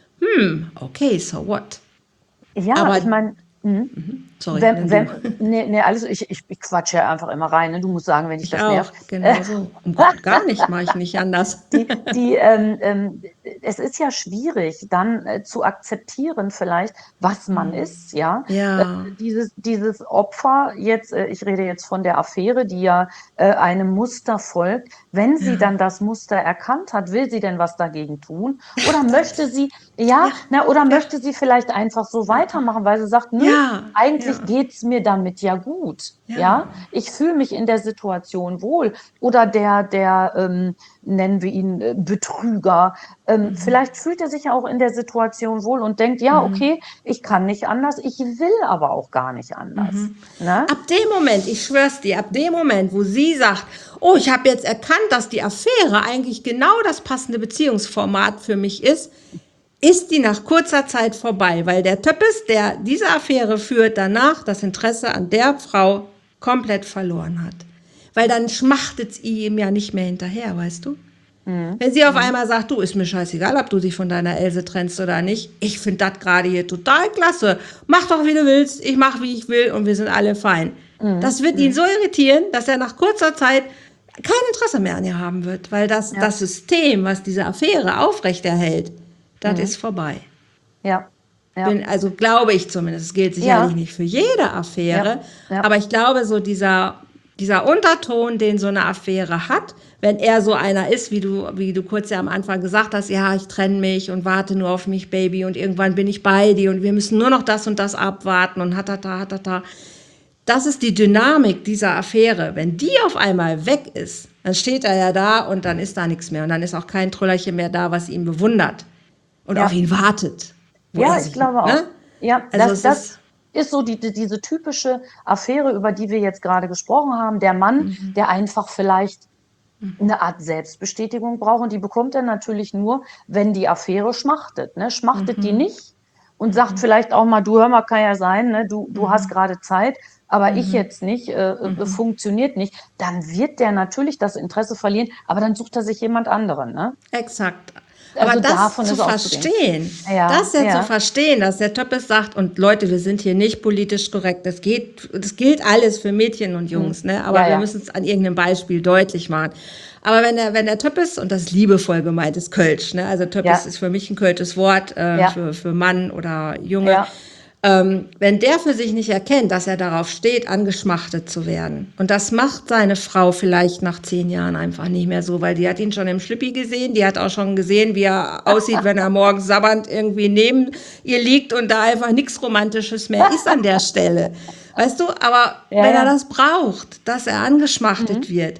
Hm, okay, so what? Ja, aber ich meine... Mhm. Sorry, wenn, wenn, nee, nee, alles, ich, ich, ich quatsche ja einfach immer rein. Ne? Du musst sagen, wenn ich, ich das nervt. Genau so. Um Gott, gar nicht, mache ich nicht anders. Die, die, ähm, ähm, es ist ja schwierig, dann äh, zu akzeptieren vielleicht, was man ist. Ja. ja. Äh, dieses, dieses Opfer, jetzt, äh, ich rede jetzt von der Affäre, die ja äh, einem Muster folgt. Wenn sie ja. dann das Muster erkannt hat, will sie denn was dagegen tun? Oder möchte sie, ja, ja. Na, oder ja. möchte sie vielleicht einfach so weitermachen, weil sie sagt, nö, ja. eigentlich ja. geht's mir damit ja gut. Ja, ja? Ich fühle mich in der Situation wohl. Oder der, der ähm, nennen wir ihn äh, Betrüger, ähm, mhm. vielleicht fühlt er sich ja auch in der Situation wohl und denkt, ja, okay, ich kann nicht anders, ich will aber auch gar nicht anders. Mhm. Ne? Ab dem Moment, ich schwör's dir, ab dem Moment, wo sie sagt, oh, ich habe jetzt erkannt, dass die Affäre eigentlich genau das passende Beziehungsformat für mich ist, ist die nach kurzer Zeit vorbei, weil der Töppes, der diese Affäre führt, danach das Interesse an der Frau komplett verloren hat. Weil dann schmachtet sie ihm ja nicht mehr hinterher, weißt du? Mhm. Wenn sie auf mhm. einmal sagt, du, ist mir scheißegal, ob du dich von deiner Else trennst oder nicht, ich finde das gerade hier total klasse, mach doch, wie du willst, ich mach, wie ich will und wir sind alle fein. Mhm. Das wird mhm. ihn so irritieren, dass er nach kurzer Zeit kein Interesse mehr an ihr haben wird, weil das, ja. das System, was diese Affäre aufrechterhält, das mhm. ist vorbei. Ja. ja. Bin, also glaube ich zumindest, es gilt sicherlich ja. nicht für jede Affäre, ja. Ja. aber ich glaube, so dieser, dieser Unterton, den so eine Affäre hat, wenn er so einer ist, wie du, wie du kurz ja am Anfang gesagt hast, ja, ich trenne mich und warte nur auf mich, Baby, und irgendwann bin ich bei dir und wir müssen nur noch das und das abwarten und hatata, hatata. Das ist die Dynamik dieser Affäre. Wenn die auf einmal weg ist, dann steht er ja da und dann ist da nichts mehr und dann ist auch kein Trüllerchen mehr da, was ihn bewundert. Und ja. auf ihn wartet. Ja, ich glaube auch. Ne? Ja, also das, das ist, ist so die, die, diese typische Affäre, über die wir jetzt gerade gesprochen haben. Der Mann, mhm. der einfach vielleicht mhm. eine Art Selbstbestätigung braucht. Und die bekommt er natürlich nur, wenn die Affäre schmachtet. Ne? Schmachtet mhm. die nicht und mhm. sagt vielleicht auch mal, du, hör mal, kann ja sein, ne? du, du mhm. hast gerade Zeit, aber mhm. ich jetzt nicht, äh, mhm. funktioniert nicht. Dann wird der natürlich das Interesse verlieren, aber dann sucht er sich jemand anderen. Ne? Exakt. Also aber das zu verstehen, ja, das ja, ja zu verstehen, dass der Töppes sagt, und Leute, wir sind hier nicht politisch korrekt, das geht, das gilt alles für Mädchen und Jungs, ne? Aber ja, wir ja. müssen es an irgendeinem Beispiel deutlich machen. Aber wenn der, wenn der Töppes, und das ist liebevoll gemeint, ist Kölsch, ne? Also Töppes ja. ist für mich ein kölsches Wort äh, ja. für, für Mann oder Junge. Ja. Ähm, wenn der für sich nicht erkennt, dass er darauf steht, angeschmachtet zu werden. Und das macht seine Frau vielleicht nach zehn Jahren einfach nicht mehr so, weil die hat ihn schon im Schlippi gesehen, die hat auch schon gesehen, wie er aussieht, wenn er morgens sabbernd irgendwie neben ihr liegt und da einfach nichts Romantisches mehr ist an der Stelle. Weißt du, aber ja, wenn er das braucht, dass er angeschmachtet mhm. wird,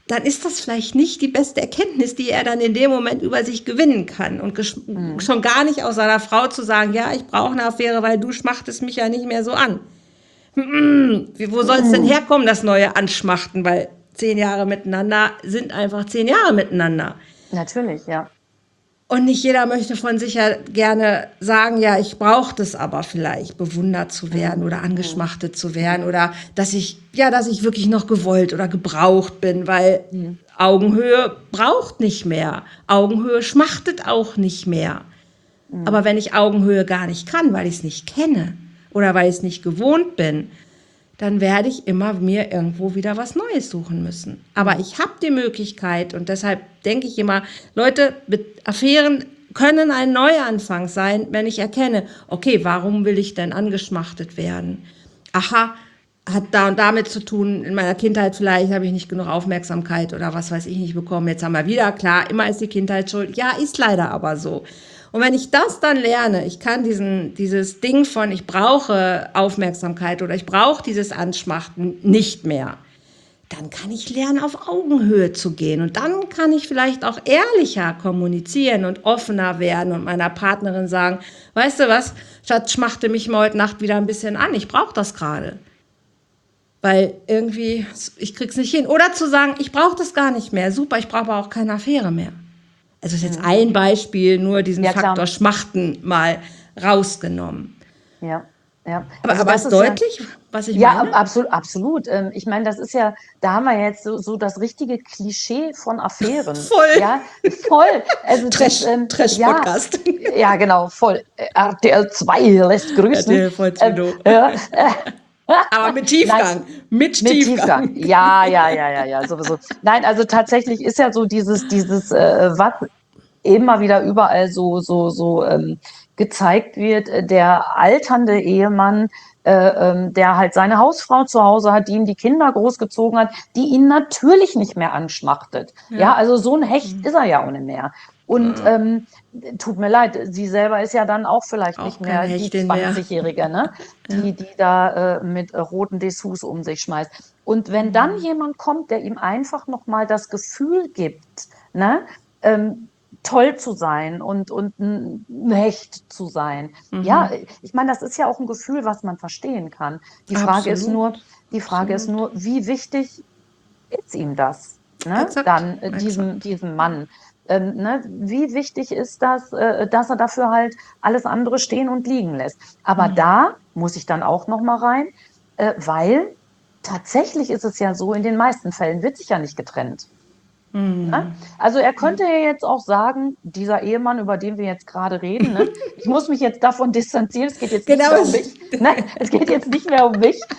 dann ist das vielleicht nicht die beste Erkenntnis, die er dann in dem Moment über sich gewinnen kann. Und gesch- Mhm. schon gar nicht aus seiner Frau zu sagen, ja, ich brauche eine Affäre, weil du schmachtest mich ja nicht mehr so an. Wie, wo soll es denn Mhm. herkommen, das neue Anschmachten? Weil zehn Jahre miteinander sind einfach zehn Jahre miteinander. Natürlich, ja. Und nicht jeder möchte von sich ja gerne sagen, ja, ich brauche das aber vielleicht, bewundert zu werden Mhm. oder Mhm. angeschmachtet zu werden oder dass ich, ja, dass ich wirklich noch gewollt oder gebraucht bin, weil Mhm. Augenhöhe braucht nicht mehr. Augenhöhe schmachtet auch nicht mehr. Mhm. Aber wenn ich Augenhöhe gar nicht kann, weil ich es nicht kenne oder weil ich es nicht gewohnt bin, dann werde ich immer mir irgendwo wieder was Neues suchen müssen. Aber ich habe die Möglichkeit und deshalb denke ich immer, Leute, Affären können ein Neuanfang sein, wenn ich erkenne, okay, warum will ich denn angeschmachtet werden? Aha, hat da und damit zu tun, in meiner Kindheit vielleicht habe ich nicht genug Aufmerksamkeit oder was weiß ich nicht bekommen. Jetzt haben wir wieder, klar, immer ist die Kindheit schuld. Ja, ist leider aber so. Und wenn ich das dann lerne, ich kann diesen, dieses Ding von, ich brauche Aufmerksamkeit oder ich brauche dieses Anschmachten nicht mehr, dann kann ich lernen, auf Augenhöhe zu gehen. Und dann kann ich vielleicht auch ehrlicher kommunizieren und offener werden und meiner Partnerin sagen, weißt du was, Schatz, schmachte mich mal heute Nacht wieder ein bisschen an, ich brauche das gerade. Weil irgendwie, ich krieg's nicht hin. Oder zu sagen, ich brauche das gar nicht mehr, super, ich brauche auch keine Affäre mehr. Also ist jetzt Mhm. ein Beispiel, nur diesen Ja, Faktor klar. Schmachten mal rausgenommen. Ja, ja. Aber, Also aber das ist ist ja, deutlich, was ich ja, ab- meine? absolut, absolut. Ähm, Ich meine, das ist ja, da haben wir jetzt so, so das richtige Klischee von Affären. Voll. Ja, voll. Also das, Trash, ähm, ja, Trash-Podcast. ja, genau, voll. Äh, R T L zwei lässt R T grüßen. L voll Ähm, Zwido. ja, äh, Aber mit nein, Tiefgang. Mit mit Tiefgang. Tiefgang. Ja, ja, ja, ja, ja, sowieso. Nein, also tatsächlich ist ja so dieses, dieses, äh, was immer wieder überall so, so, so ähm, gezeigt wird, äh, der alternde Ehemann, äh, ähm, der halt seine Hausfrau zu Hause hat, die ihm die Kinder großgezogen hat, die ihn natürlich nicht mehr anschmachtet. Ja, Ja. also so ein Hecht ist er ja ohne mehr. Und ja. ähm, tut mir leid, sie selber ist ja dann auch vielleicht nicht Auch keine mehr die Hechtin mehr. zwanzig-Jährige, ne? Ja. die, die da äh, mit äh, roten Dessous um sich schmeißt. Und wenn dann jemand kommt, der ihm einfach nochmal das Gefühl gibt, ne, ähm, toll zu sein und, und ein Hecht zu sein. Ja, ich meine, das ist ja auch ein Gefühl, was man verstehen kann. Die Frage ist nur, Absolut. die Frage ist Absolut. nur, wie wichtig ist ihm das, ne? Exakt. Dann äh, diesem, Exakt. diesem Mann. Ähm, ne? Wie wichtig ist das, äh, dass er dafür halt alles andere stehen und liegen lässt? Aber da muss ich dann auch noch mal rein, äh, weil tatsächlich ist es ja so, in den meisten Fällen wird sich ja nicht getrennt. Ne? Also er könnte ja jetzt auch sagen, dieser Ehemann, über den wir jetzt gerade reden, ne, ich muss mich jetzt davon distanzieren, es geht jetzt nicht Genau. mehr um mich. Nein, es geht jetzt nicht mehr um mich.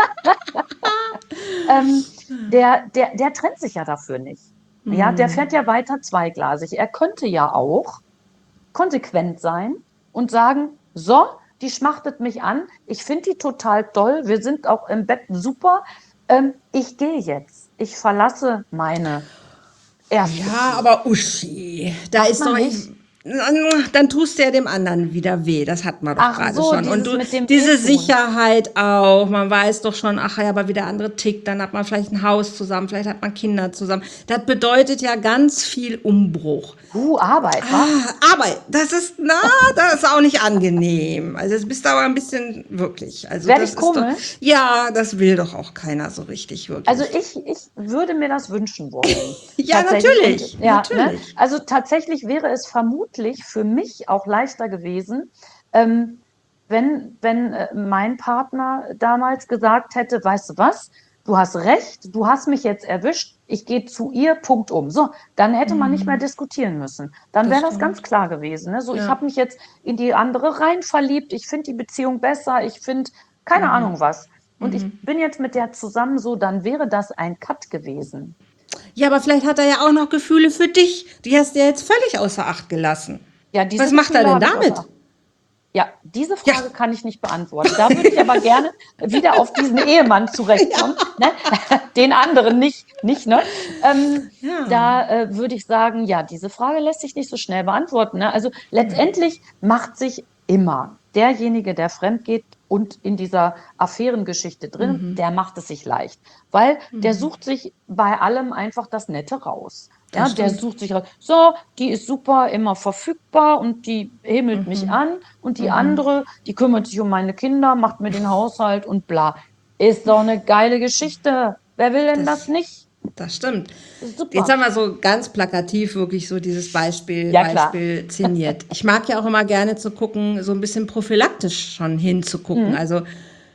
ähm, der, der, der trennt sich ja dafür nicht. Ja, der fährt ja weiter zweiglasig. Er könnte ja auch konsequent sein und sagen, so, die schmachtet mich an, ich finde die total toll, wir sind auch im Bett super, ähm, ich gehe jetzt, ich verlasse meine Ja, Erstbeziehung. aber Uschi, da Macht ist doch, man ich, nicht. dann tust du ja dem anderen wieder weh. Das hatten wir doch Ach gerade so, schon. Und dieses du, mit dem diese Wehtun. Sicherheit auch. Man weiß doch schon, ach ja, aber wie der andere tickt, dann hat man vielleicht ein Haus zusammen, vielleicht hat man Kinder zusammen. Das bedeutet ja ganz viel Umbruch. Uh, Arbeit, wa? Ah, aber das ist, na, das ist auch nicht angenehm. Also das bist aber ein bisschen wirklich. Also Werde das ich ist doch, komisch? ja, das will doch auch keiner so richtig Also wirklich. ich, ich würde mir das wünschen wollen. Ja, Tatsächlich. Und natürlich, ja, ne? natürlich. Also tatsächlich wäre es vermutlich für mich auch leichter gewesen, ähm, wenn, wenn äh, mein Partner damals gesagt hätte, weißt du was, du hast recht, du hast mich jetzt erwischt, ich gehe zu ihr, Punkt um. So, dann hätte man nicht mehr diskutieren müssen. Dann Das wäre das ganz stimmt. klar gewesen. Ne? So, ich Ja. habe mich jetzt in die andere rein verliebt, ich finde die Beziehung besser, ich finde keine Ahnung was. Und ich bin jetzt mit der zusammen, so, dann wäre das ein Cut gewesen. Ja, aber vielleicht hat er ja auch noch Gefühle für dich. Die hast du ja jetzt völlig außer Acht gelassen. Ja, Was diese macht er Gefühle denn habe ich außer damit? Acht. Ja, diese Ja, Frage kann ich nicht beantworten. Da würde ich aber gerne wieder auf diesen Ehemann zurechtkommen. Ne? Den anderen nicht, nicht, ne? Ähm, ja. da äh, würde ich sagen, ja, diese Frage lässt sich nicht so schnell beantworten. Ne? Also letztendlich macht sich immer derjenige, der fremd geht, und in dieser Affärengeschichte drin, mhm. der macht es sich leicht. Weil mhm. der sucht sich bei allem einfach das Nette raus. Ja, der sucht sich raus. So, die ist super, immer verfügbar und die himmelt mhm. mich an. Und die mhm. andere, die kümmert sich um meine Kinder, macht mir den Haushalt und bla. Ist doch eine geile Geschichte. Wer will denn das, das nicht? Das stimmt. Jetzt haben wir so ganz plakativ wirklich so dieses Beispiel, ja, Beispiel szeniert. Ich mag ja auch immer gerne zu gucken, so ein bisschen prophylaktisch schon hinzugucken. Mhm. Also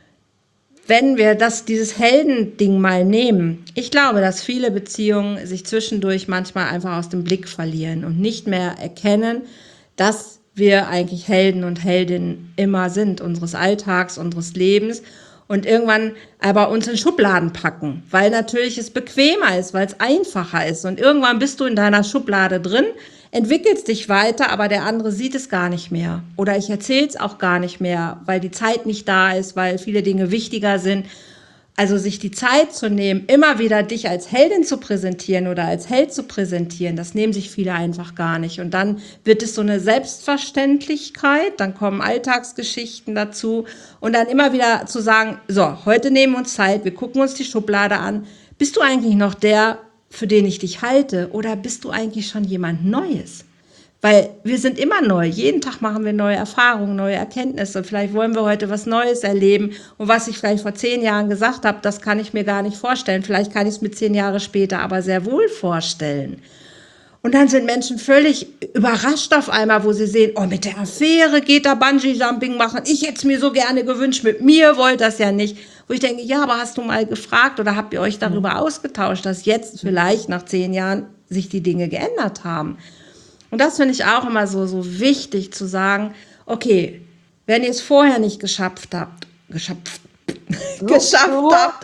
wenn wir das, dieses Heldending mal nehmen, ich glaube, dass viele Beziehungen sich zwischendurch manchmal einfach aus dem Blick verlieren und nicht mehr erkennen, dass wir eigentlich Helden und Heldinnen immer sind, unseres Alltags, unseres Lebens. Und irgendwann aber uns in Schubladen packen, weil natürlich es bequemer ist, weil es einfacher ist. Und irgendwann bist du in deiner Schublade drin, entwickelst dich weiter, aber der andere sieht es gar nicht mehr. Oder ich erzähle es auch gar nicht mehr, weil die Zeit nicht da ist, weil viele Dinge wichtiger sind. Also sich die Zeit zu nehmen, immer wieder dich als Heldin zu präsentieren oder als Held zu präsentieren, das nehmen sich viele einfach gar nicht. Und dann wird es so eine Selbstverständlichkeit, dann kommen Alltagsgeschichten dazu und dann immer wieder zu sagen, so, heute nehmen wir uns Zeit, wir gucken uns die Schublade an. Bist du eigentlich noch der, für den ich dich halte, oder bist du eigentlich schon jemand Neues? Weil wir sind immer neu. Jeden Tag machen wir neue Erfahrungen, neue Erkenntnisse. Vielleicht wollen wir heute was Neues erleben. Und was ich vielleicht vor zehn Jahren gesagt habe, das kann ich mir gar nicht vorstellen. Vielleicht kann ich es mir zehn Jahre später aber sehr wohl vorstellen. Und dann sind Menschen völlig überrascht auf einmal, wo sie sehen, oh, mit der Affäre geht da Bungee-Jumping machen. Ich hätte es mir so gerne gewünscht, mit mir wollt das ja nicht. Wo ich denke, ja, aber hast du mal gefragt oder habt ihr euch darüber mhm. ausgetauscht, dass jetzt vielleicht nach zehn Jahren sich die Dinge geändert haben? Und das finde ich auch immer so, so wichtig zu sagen, okay, wenn ihr es vorher nicht geschafft habt, geschafft, geschafft habt,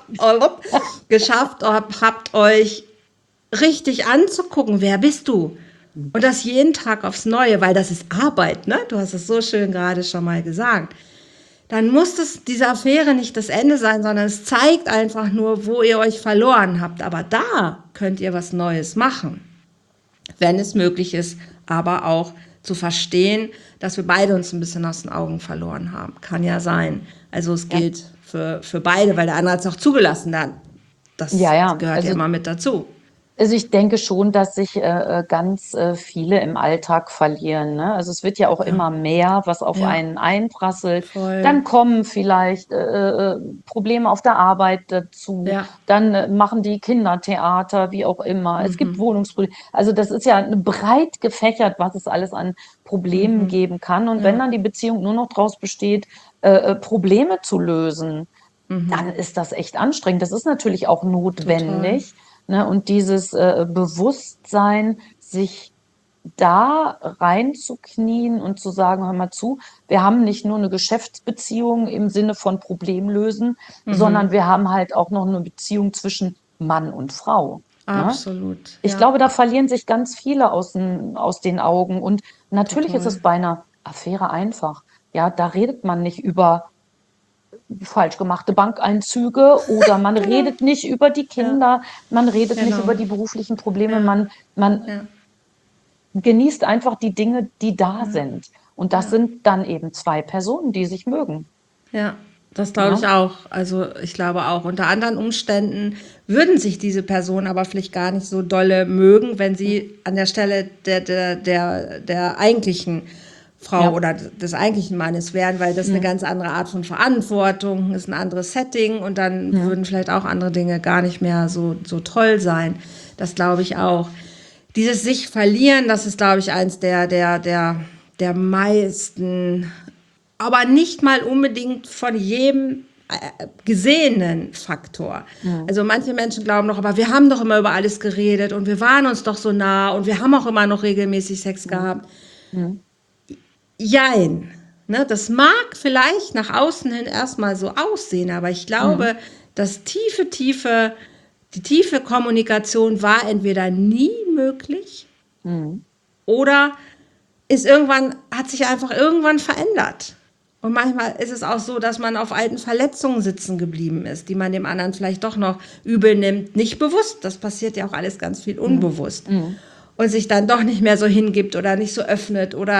geschafft habt, habt euch richtig anzugucken, wer bist du? Und das jeden Tag aufs Neue, weil das ist Arbeit, ne? Du hast es so schön gerade schon mal gesagt. Dann muss das, diese Affäre nicht das Ende sein, sondern es zeigt einfach nur, wo ihr euch verloren habt. Aber da könnt ihr was Neues machen, wenn es möglich ist, aber auch zu verstehen, dass wir beide uns ein bisschen aus den Augen verloren haben. Kann ja sein. Also es gilt ja. für, für beide, weil der andere hat es auch zugelassen. Dann. Das ja, ja. gehört also, ja immer mit dazu. Also ich denke schon, dass sich äh, ganz äh, viele im Alltag verlieren. Ne? Also es wird ja auch ja. immer mehr, was auf ja. einen einprasselt. Voll. Dann kommen vielleicht äh, Probleme auf der Arbeit dazu. Ja. Dann äh, machen die Kinder Theater, wie auch immer. Mhm. Es gibt Wohnungsprobleme. Also das ist ja breit gefächert, was es alles an Problemen mhm. geben kann. Und ja. wenn dann die Beziehung nur noch daraus besteht, äh, Probleme zu lösen, mhm. dann ist das echt anstrengend. Das ist natürlich auch notwendig. Total. Ne, und dieses äh, Bewusstsein, sich da reinzuknien und zu sagen, hör mal zu, wir haben nicht nur eine Geschäftsbeziehung im Sinne von Problemlösen, mhm. sondern wir haben halt auch noch eine Beziehung zwischen Mann und Frau. Absolut. Ne? Ich ja. glaube, da verlieren sich ganz viele aus den, aus den Augen. Und natürlich Total. Ist es bei einer Affäre einfach. Ja, da redet man nicht über falsch gemachte Bankeinzüge oder man genau. redet nicht über die Kinder, ja. man redet genau. nicht über die beruflichen Probleme, ja. man, man ja. genießt einfach die Dinge, die da ja. sind. Und das ja. sind dann eben zwei Personen, die sich mögen. Ja, das glaube ja. ich auch. Also ich glaube auch, unter anderen Umständen würden sich diese Personen aber vielleicht gar nicht so dolle mögen, wenn sie an der Stelle der, der, der, der eigentlichen Frau ja. oder des eigentlichen Mannes wären, weil das ja. eine ganz andere Art von Verantwortung ist, ein anderes Setting und dann ja. würden vielleicht auch andere Dinge gar nicht mehr so, so toll sein. Das glaube ich auch. Dieses sich verlieren, das ist, glaube ich, eins der, der, der, der meisten, aber nicht mal unbedingt von jedem gesehenen Faktor. Ja. Also manche Menschen glauben noch, aber wir haben doch immer über alles geredet und wir waren uns doch so nah und wir haben auch immer noch regelmäßig Sex ja. gehabt. Ja. Jein. Ne, das mag vielleicht nach außen hin erstmal so aussehen, aber ich glaube, mhm. das tiefe, tiefe, die tiefe Kommunikation war entweder nie möglich mhm. oder ist irgendwann, hat sich einfach irgendwann verändert. Und manchmal ist es auch so, dass man auf alten Verletzungen sitzen geblieben ist, die man dem anderen vielleicht doch noch übel nimmt. Nicht bewusst, das passiert ja auch alles ganz viel unbewusst. Mhm. Und sich dann doch nicht mehr so hingibt oder nicht so öffnet oder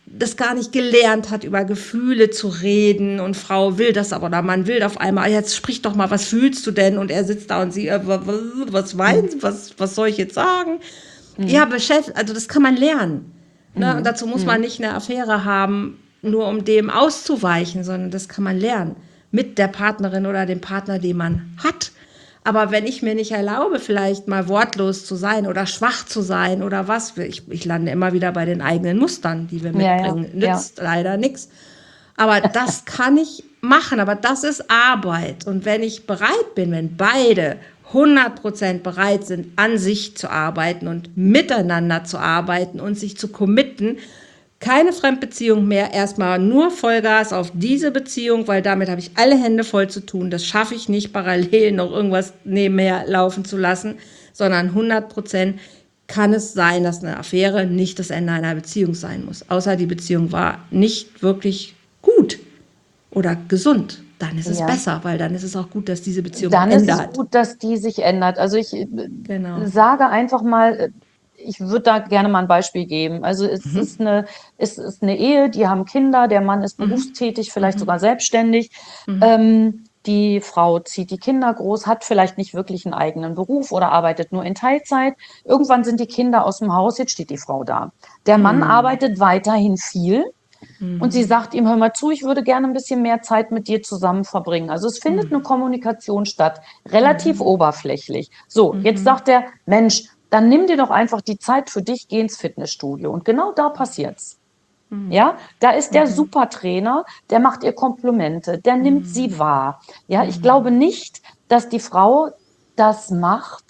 das gar nicht gelernt hat, über Gefühle zu reden und Frau will das aber oder Mann will auf einmal, jetzt sprich doch mal, was fühlst du denn? Und er sitzt da und sie, äh, was meinst, was, was soll ich jetzt sagen? Mhm. Ja, beschäftigt, also das kann man lernen. Ne? Mhm. Und dazu muss man nicht eine Affäre haben, nur um dem auszuweichen, sondern das kann man lernen mit der Partnerin oder dem Partner, den man hat. Aber wenn ich mir nicht erlaube, vielleicht mal wortlos zu sein oder schwach zu sein oder was, ich, ich lande immer wieder bei den eigenen Mustern, die wir mitbringen, ja, ja. Nützt ja. leider nichts. Aber das kann ich machen, aber das ist Arbeit. Und wenn ich bereit bin, wenn beide hundert Prozent bereit sind, an sich zu arbeiten und miteinander zu arbeiten und sich zu committen, keine Fremdbeziehung mehr, erstmal nur Vollgas auf diese Beziehung, weil damit habe ich alle Hände voll zu tun. Das schaffe ich nicht, parallel noch irgendwas nebenher laufen zu lassen, sondern hundert Prozent kann es sein, dass eine Affäre nicht das Ende einer Beziehung sein muss. Außer die Beziehung war nicht wirklich gut oder gesund. Dann ist es ja. besser, weil dann ist es auch gut, dass diese Beziehung dann ändert. Dann ist es gut, dass die sich ändert. Also ich genau. sage einfach mal, ich würde da gerne mal ein Beispiel geben. Also es mhm. ist eine, es ist eine Ehe, die haben Kinder, der Mann ist mhm. berufstätig, vielleicht mhm. sogar selbstständig. Mhm. Ähm, die Frau zieht die Kinder groß, hat vielleicht nicht wirklich einen eigenen Beruf oder arbeitet nur in Teilzeit. Irgendwann sind die Kinder aus dem Haus, jetzt steht die Frau da. Der Mann mhm. arbeitet weiterhin viel. Und sie sagt ihm, hör mal zu, ich würde gerne ein bisschen mehr Zeit mit dir zusammen verbringen. Also es findet mhm. eine Kommunikation statt, relativ mhm. oberflächlich. So, mhm. jetzt sagt er, Mensch, dann nimm dir doch einfach die Zeit für dich, geh ins Fitnessstudio. Und genau da passiert's. Mhm. Ja, da ist der mhm. Supertrainer, der macht ihr Komplimente, der mhm. nimmt sie wahr. Ja, ich mhm. glaube nicht, dass die Frau das macht,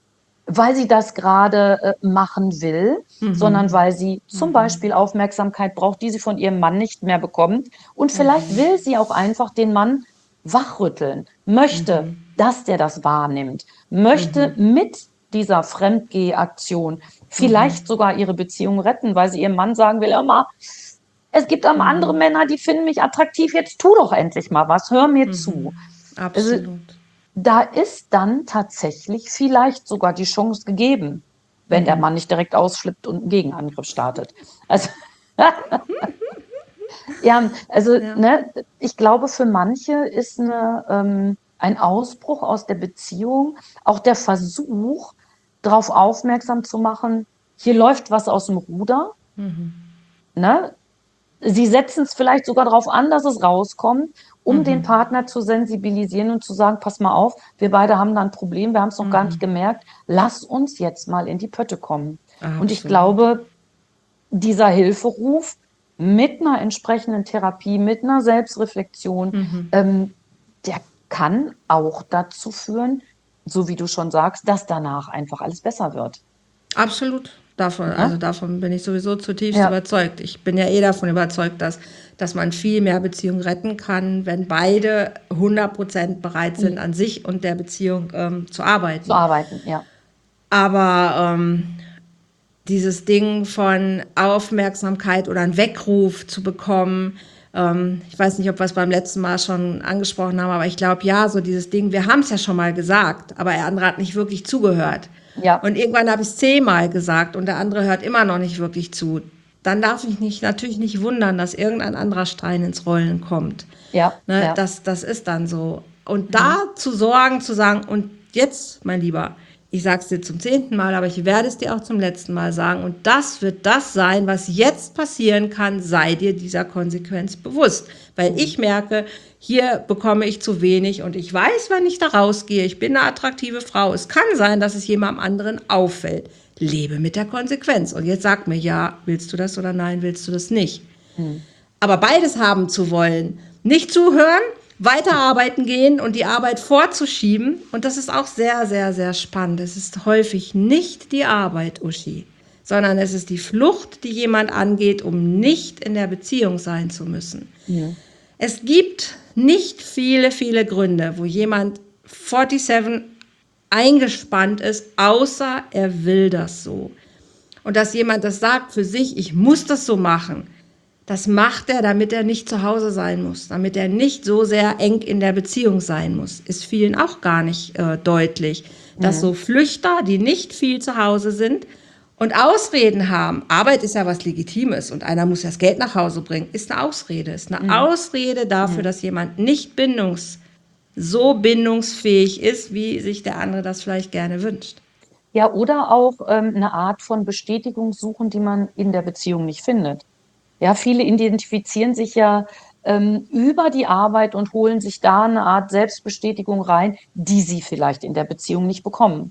weil sie das gerade äh, machen will, mhm. sondern weil sie zum mhm. Beispiel Aufmerksamkeit braucht, die sie von ihrem Mann nicht mehr bekommt. Und vielleicht mhm. will sie auch einfach den Mann wachrütteln, möchte, mhm. dass der das wahrnimmt, möchte mhm. mit dieser Fremdgeh-Aktion vielleicht mhm. sogar ihre Beziehung retten, weil sie ihrem Mann sagen will, immer, es gibt auch mhm. andere Männer, die finden mich attraktiv, jetzt tu doch endlich mal was, hör mir mhm. zu. Absolut. Also, da ist dann tatsächlich vielleicht sogar die Chance gegeben, wenn mhm. der Mann nicht direkt ausflippt und einen Gegenangriff startet. Also, ja, also ja. Ne, ich glaube, für manche ist eine, ähm, ein Ausbruch aus der Beziehung auch der Versuch, darauf aufmerksam zu machen, hier läuft was aus dem Ruder. Mhm. Ne? Sie setzen es vielleicht sogar darauf an, dass es rauskommt, um mhm. den Partner zu sensibilisieren und zu sagen, pass mal auf, wir beide haben da ein Problem, wir haben es noch mhm. gar nicht gemerkt, lass uns jetzt mal in die Pötte kommen. Absolut. Und ich glaube, dieser Hilferuf mit einer entsprechenden Therapie, mit einer Selbstreflexion, mhm. ähm, der kann auch dazu führen, so wie du schon sagst, dass danach einfach alles besser wird. Absolut. Davon, ja? Also davon bin ich sowieso zutiefst ja. überzeugt. Ich bin ja eh davon überzeugt, dass, dass man viel mehr Beziehungen retten kann, wenn beide hundert Prozent bereit sind, mhm. an sich und der Beziehung ähm, zu arbeiten. Zu arbeiten, ja. Aber ähm, dieses Ding von Aufmerksamkeit oder einen Weckruf zu bekommen, ähm, ich weiß nicht, ob wir es beim letzten Mal schon angesprochen haben, aber ich glaube, ja, so dieses Ding, wir haben es ja schon mal gesagt, aber der andere hat nicht wirklich zugehört. Ja. Und irgendwann habe ich es zehnmal gesagt und der andere hört immer noch nicht wirklich zu. Dann darf ich mich natürlich nicht wundern, dass irgendein anderer Stein ins Rollen kommt. Ja, ne, ja. Das, das ist dann so. Und da mhm. zu sorgen, zu sagen, und jetzt, mein Lieber, ich sage es dir zum zehnten Mal, aber ich werde es dir auch zum letzten Mal sagen. Und das wird das sein, was jetzt passieren kann, sei dir dieser Konsequenz bewusst. Weil mhm. ich merke, hier bekomme ich zu wenig und ich weiß, wenn ich da rausgehe, ich bin eine attraktive Frau. Es kann sein, dass es jemandem anderen auffällt. Lebe mit der Konsequenz. Und jetzt sag mir, ja, willst du das oder nein, willst du das nicht? Mhm. Aber beides haben zu wollen. Nicht zuhören, weiterarbeiten gehen und die Arbeit vorzuschieben. Und das ist auch sehr, sehr, sehr spannend. Es ist häufig nicht die Arbeit, Uschi, sondern es ist die Flucht, die jemand angeht, um nicht in der Beziehung sein zu müssen. Ja. Es gibt nicht viele, viele Gründe, wo jemand siebenundvierzig eingespannt ist, außer er will das so. Und dass jemand das sagt für sich, ich muss das so machen, das macht er, damit er nicht zu Hause sein muss, damit er nicht so sehr eng in der Beziehung sein muss. Ist vielen auch gar nicht äh, deutlich, dass mhm. so Flüchter, die nicht viel zu Hause sind Und Ausreden haben, Arbeit ist ja was Legitimes und einer muss ja das Geld nach Hause bringen, ist eine Ausrede. Ist eine Mhm. Ausrede dafür, Mhm. dass jemand nicht bindungs, so bindungsfähig ist, wie sich der andere das vielleicht gerne wünscht. Ja, oder auch ähm, eine Art von Bestätigung suchen, die man in der Beziehung nicht findet. Ja, viele identifizieren sich ja ähm, über die Arbeit und holen sich da eine Art Selbstbestätigung rein, die sie vielleicht in der Beziehung nicht bekommen.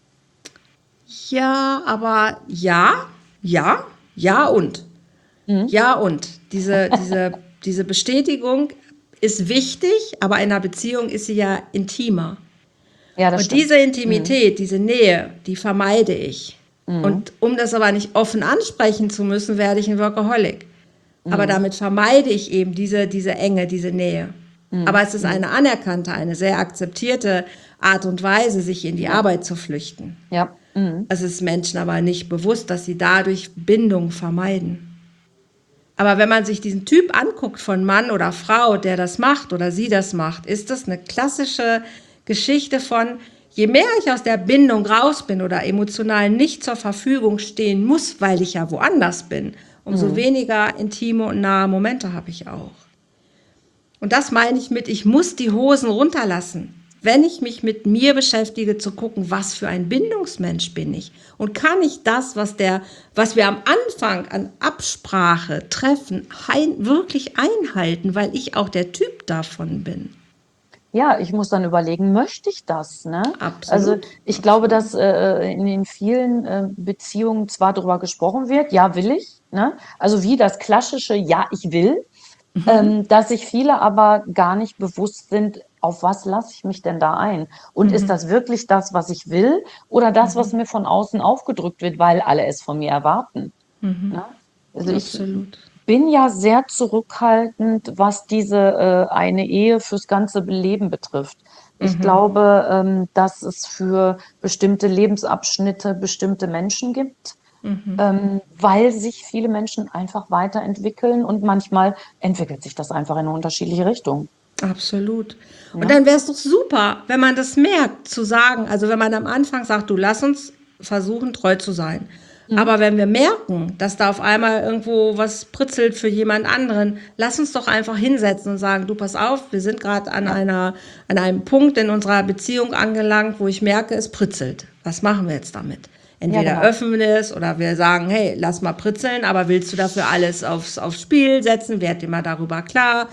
Ja, aber ja, ja, ja und. Mhm. Ja und. Diese, diese, diese Bestätigung ist wichtig, aber in einer Beziehung ist sie ja intimer. Ja, das Und stimmt. diese Mhm. Intimität, diese Nähe, die vermeide ich. Mhm. Und um das aber nicht offen ansprechen zu müssen, werde ich ein Workaholic. Aber Mhm. damit vermeide ich eben diese, diese Enge, diese Nähe. Mhm. Aber es ist Mhm. eine anerkannte, eine sehr akzeptierte Art und Weise, sich in die Ja, Arbeit zu flüchten. ja. Mhm. Es ist Menschen aber nicht bewusst, dass sie dadurch Bindung vermeiden. Aber wenn man sich diesen Typ anguckt von Mann oder Frau, der das macht oder sie das macht, ist das eine klassische Geschichte von, je mehr ich aus der Bindung raus bin oder emotional nicht zur Verfügung stehen muss, weil ich ja woanders bin, umso Mhm. weniger intime und nahe Momente habe ich auch. Und das meine ich mit, ich muss die Hosen runterlassen. Wenn ich mich mit mir beschäftige, zu gucken, was für ein Bindungsmensch bin ich und kann ich das, was der, was wir am Anfang an Absprache treffen, ein, wirklich einhalten, weil ich auch der Typ davon bin. Ja, ich muss dann überlegen, möchte ich das, ne? Also, Absolut, ich glaube, absolut. dass äh, in den vielen äh, Beziehungen zwar darüber gesprochen wird, ja, will ich, ne? Also wie das klassische Ja, ich will, ähm, dass sich viele aber gar nicht bewusst sind, auf was lasse ich mich denn da ein? Und ist das wirklich das, was ich will, oder das, was mir von außen aufgedrückt wird, weil alle es von mir erwarten? Ne? Also ich Absolut. bin ja sehr zurückhaltend, was diese äh, eine Ehe fürs ganze Leben betrifft. Ich glaube, ähm, dass es für bestimmte Lebensabschnitte bestimmte Menschen gibt, ähm, weil sich viele Menschen einfach weiterentwickeln und manchmal entwickelt sich das einfach in eine unterschiedliche Richtung. Absolut. Und Ne? dann wäre es doch super, wenn man das merkt, zu sagen, also wenn man am Anfang sagt, du lass uns versuchen, treu zu sein. Mhm. Aber wenn wir merken, dass da auf einmal irgendwo was pritzelt für jemand anderen, lass uns doch einfach hinsetzen und sagen, du pass auf, wir sind gerade an Ja, einer, an einem Punkt in unserer Beziehung angelangt, wo ich merke, es pritzelt. Was machen wir jetzt damit? ja, Entweder genau. öffnen wir es oder wir sagen, hey, lass mal pritzeln, aber willst du dafür alles aufs, aufs Spiel setzen? Werd dir mal darüber klar.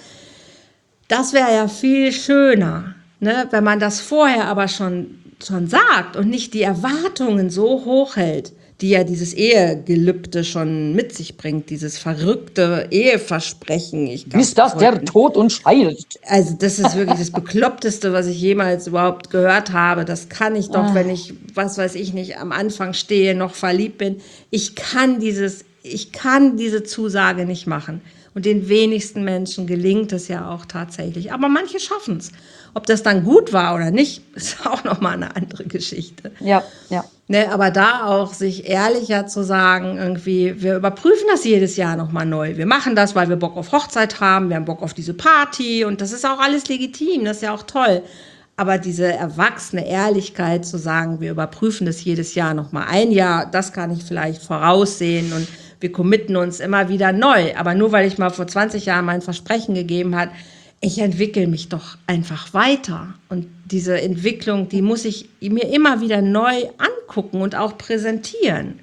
Das wäre ja viel schöner, ne? Wenn man das vorher aber schon, schon sagt und nicht die Erwartungen so hoch hält, die ja dieses Ehegelübde schon mit sich bringt, dieses verrückte Eheversprechen. Ich glaube, Bis das der heute, Tod uns scheidet. also das ist wirklich das Bekloppteste, was ich jemals überhaupt gehört habe. Das kann ich doch, wenn Ah, ich, was weiß ich nicht, am Anfang stehe, noch verliebt bin. Ich kann dieses, ich kann diese Zusage nicht machen. Und den wenigsten Menschen gelingt es ja auch tatsächlich. Aber manche schaffen es. Ob das dann gut war oder nicht, ist auch nochmal eine andere Geschichte. ja, ja. Ne, aber da auch sich ehrlicher zu sagen, irgendwie, wir überprüfen das jedes Jahr nochmal neu. Wir machen das, weil wir Bock auf Hochzeit haben, wir haben Bock auf diese Party und das ist auch alles legitim, das ist ja auch toll. Aber diese erwachsene Ehrlichkeit zu sagen, wir überprüfen das jedes Jahr nochmal ein Jahr, das kann ich vielleicht voraussehen und wir committen uns immer wieder neu. Aber nur weil ich mal vor zwanzig Jahren mein Versprechen gegeben habe, ich entwickle mich doch einfach weiter. Und diese Entwicklung, die muss ich mir immer wieder neu angucken und auch präsentieren.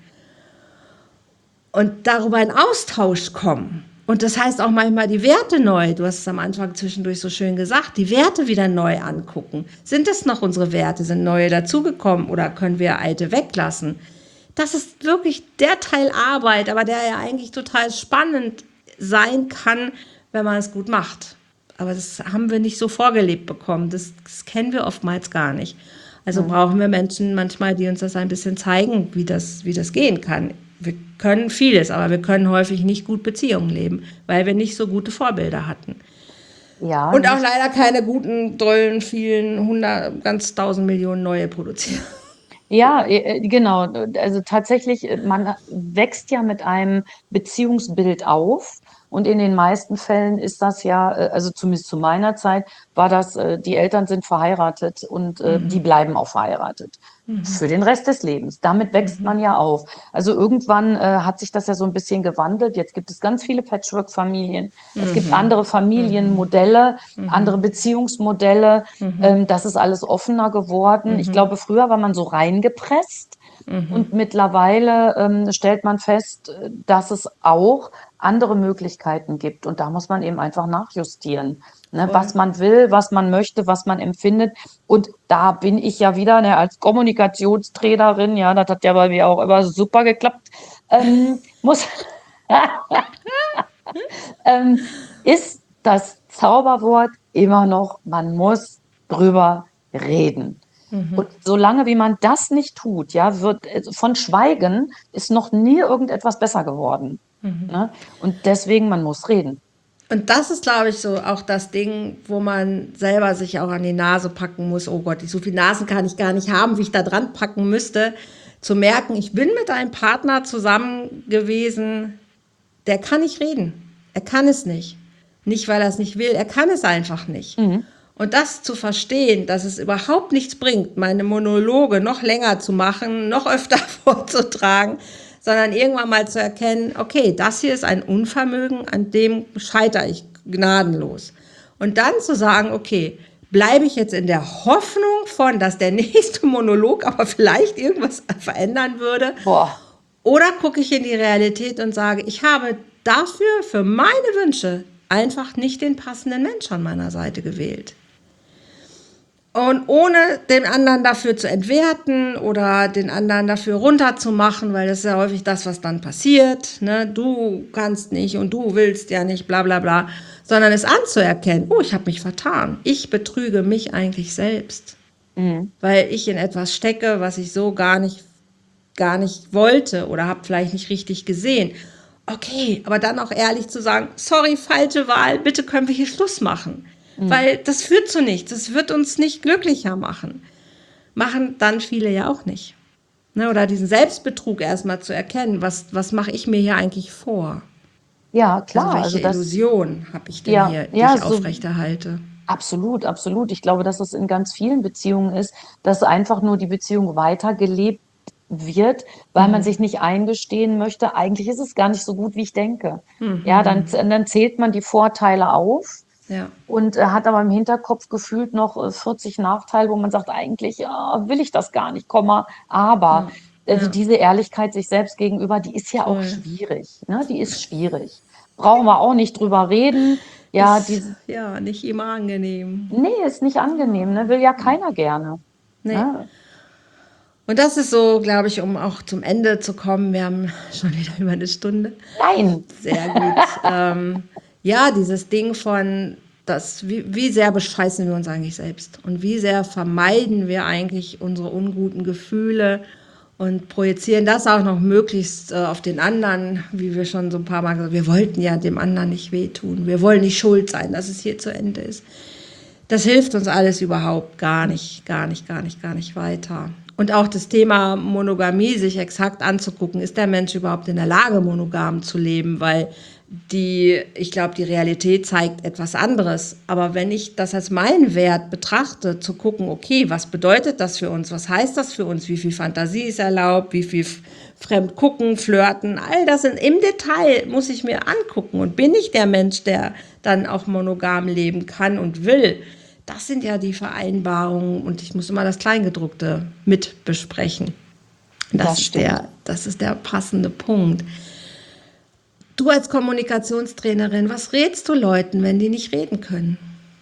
Und darüber in Austausch kommen. Und das heißt auch manchmal die Werte neu, du hast es am Anfang zwischendurch so schön gesagt, die Werte wieder neu angucken. Sind es noch unsere Werte? Sind neue dazugekommen oder können wir alte weglassen? Das ist wirklich der Teil Arbeit, aber der ja eigentlich total spannend sein kann, wenn man es gut macht. Aber das haben wir nicht so vorgelebt bekommen. Das, das kennen wir oftmals gar nicht. Also Hm. brauchen wir Menschen manchmal, die uns das ein bisschen zeigen, wie das, wie das gehen kann. Wir können vieles, aber wir können häufig nicht gut Beziehungen leben, weil wir nicht so gute Vorbilder hatten. Ja, Und auch nicht. leider keine guten, tollen, vielen, hundert, ganz tausend Millionen neue produzieren. Ja, äh, äh, genau. Also tatsächlich, äh, man wächst ja mit einem Beziehungsbild auf Und in den meisten Fällen ist das ja, äh, also zumindest zu meiner Zeit, war das, äh, die Eltern sind verheiratet und äh, die bleiben auch verheiratet. Für den Rest des Lebens. Damit wächst man ja auf. Also irgendwann äh, hat sich das ja so ein bisschen gewandelt. Jetzt gibt es ganz viele Patchwork-Familien. Es gibt andere Familienmodelle, andere Beziehungsmodelle. Ähm, das ist alles offener geworden. Ich glaube, früher war man so reingepresst. Und mittlerweile ähm, stellt man fest, äh, dass es auch andere Möglichkeiten gibt. Und da muss man eben einfach nachjustieren, ne, Voll. was man will, was man möchte, was man empfindet. Und da bin ich ja wieder, ne, als Kommunikationstrainerin, ja, das hat ja bei mir auch immer super geklappt, ähm, muss, ähm, ist das Zauberwort immer noch, man muss drüber reden. Und solange wie man das nicht tut, ja, wird also von Schweigen ist noch nie irgendetwas besser geworden. Ne? Und deswegen, man muss reden. Und das ist, glaube ich, so auch das Ding, wo man selber sich auch an die Nase packen muss. Oh Gott, so viele Nasen kann ich gar nicht haben, wie ich da dran packen müsste. Zu merken, ich bin mit einem Partner zusammen gewesen, der kann nicht reden. Er kann es nicht. Nicht, weil er es nicht will, er kann es einfach nicht. Und das zu verstehen, dass es überhaupt nichts bringt, meine Monologe noch länger zu machen, noch öfter vorzutragen, sondern irgendwann mal zu erkennen, okay, das hier ist ein Unvermögen, an dem scheitere ich gnadenlos. Und dann zu sagen, okay, bleibe ich jetzt in der Hoffnung von, dass der nächste Monolog aber vielleicht irgendwas verändern würde, Boah, oder gucke ich in die Realität und sage, ich habe dafür, für meine Wünsche, einfach nicht den passenden Mensch an meiner Seite gewählt. Und ohne den anderen dafür zu entwerten oder den anderen dafür runterzumachen, weil das ist ja häufig das, was dann passiert, ne? Du kannst nicht und du willst ja nicht, bla bla bla, sondern es anzuerkennen, oh, ich habe mich vertan. Ich betrüge mich eigentlich selbst, weil ich in etwas stecke, was ich so gar nicht, gar nicht wollte oder habe vielleicht nicht richtig gesehen. Okay, aber dann auch ehrlich zu sagen, sorry, falsche Wahl, bitte können wir hier Schluss machen. Weil das führt zu nichts, das wird uns nicht glücklicher machen. Machen dann viele ja auch nicht. Ne, oder diesen Selbstbetrug erstmal zu erkennen, was, was mache ich mir hier eigentlich vor? ja, Also klar. welche Also das, Illusion habe ich denn ja, hier, die ja, ich so aufrechterhalte? absolut, absolut. Ich glaube, dass es in ganz vielen Beziehungen ist, dass einfach nur die Beziehung weitergelebt wird, weil man sich nicht eingestehen möchte, eigentlich ist es gar nicht so gut, wie ich denke. Ja, dann, dann zählt man die Vorteile auf Ja. und äh, hat aber im Hinterkopf gefühlt noch äh, vierzig Nachteile, wo man sagt, eigentlich ja, will ich das gar nicht, Komma, aber. Also Ja, diese Ehrlichkeit sich selbst gegenüber, die ist ja auch voll. schwierig, ne? Die ist schwierig. Brauchen wir auch nicht drüber reden. Ja, Ist die, ja nicht immer angenehm. nee, ist nicht angenehm, ne? Will ja keiner gerne. Nee. Ne? Und das ist so, glaube ich, um auch zum Ende zu kommen. Wir haben schon wieder über eine Stunde. Nein. Sehr gut. ähm, ja, dieses Ding von, das, wie, wie sehr bescheißen wir uns eigentlich selbst und wie sehr vermeiden wir eigentlich unsere unguten Gefühle und projizieren das auch noch möglichst äh, auf den anderen, wie wir schon so ein paar Mal gesagt haben. Wir wollten ja dem anderen nicht wehtun. Wir wollen nicht schuld sein, dass es hier zu Ende ist. Das hilft uns alles überhaupt gar nicht, gar nicht, gar nicht, gar nicht weiter. Und auch das Thema Monogamie sich exakt anzugucken, ist der Mensch überhaupt in der Lage, monogam zu leben? Weil die, ich glaube, die Realität zeigt etwas anderes. Aber wenn ich das als meinen Wert betrachte, zu gucken, okay, was bedeutet das für uns? Was heißt das für uns? Wie viel Fantasie ist erlaubt? Wie viel fremd gucken, flirten? All das in, im Detail muss ich mir angucken. Und bin ich der Mensch, der dann auch monogam leben kann und will? Das sind ja die Vereinbarungen und ich muss immer das Kleingedruckte mit besprechen. Das, Das ist stimmt. der, das ist der passende Punkt. Du als Kommunikationstrainerin, was rätst du Leuten, wenn die nicht reden können?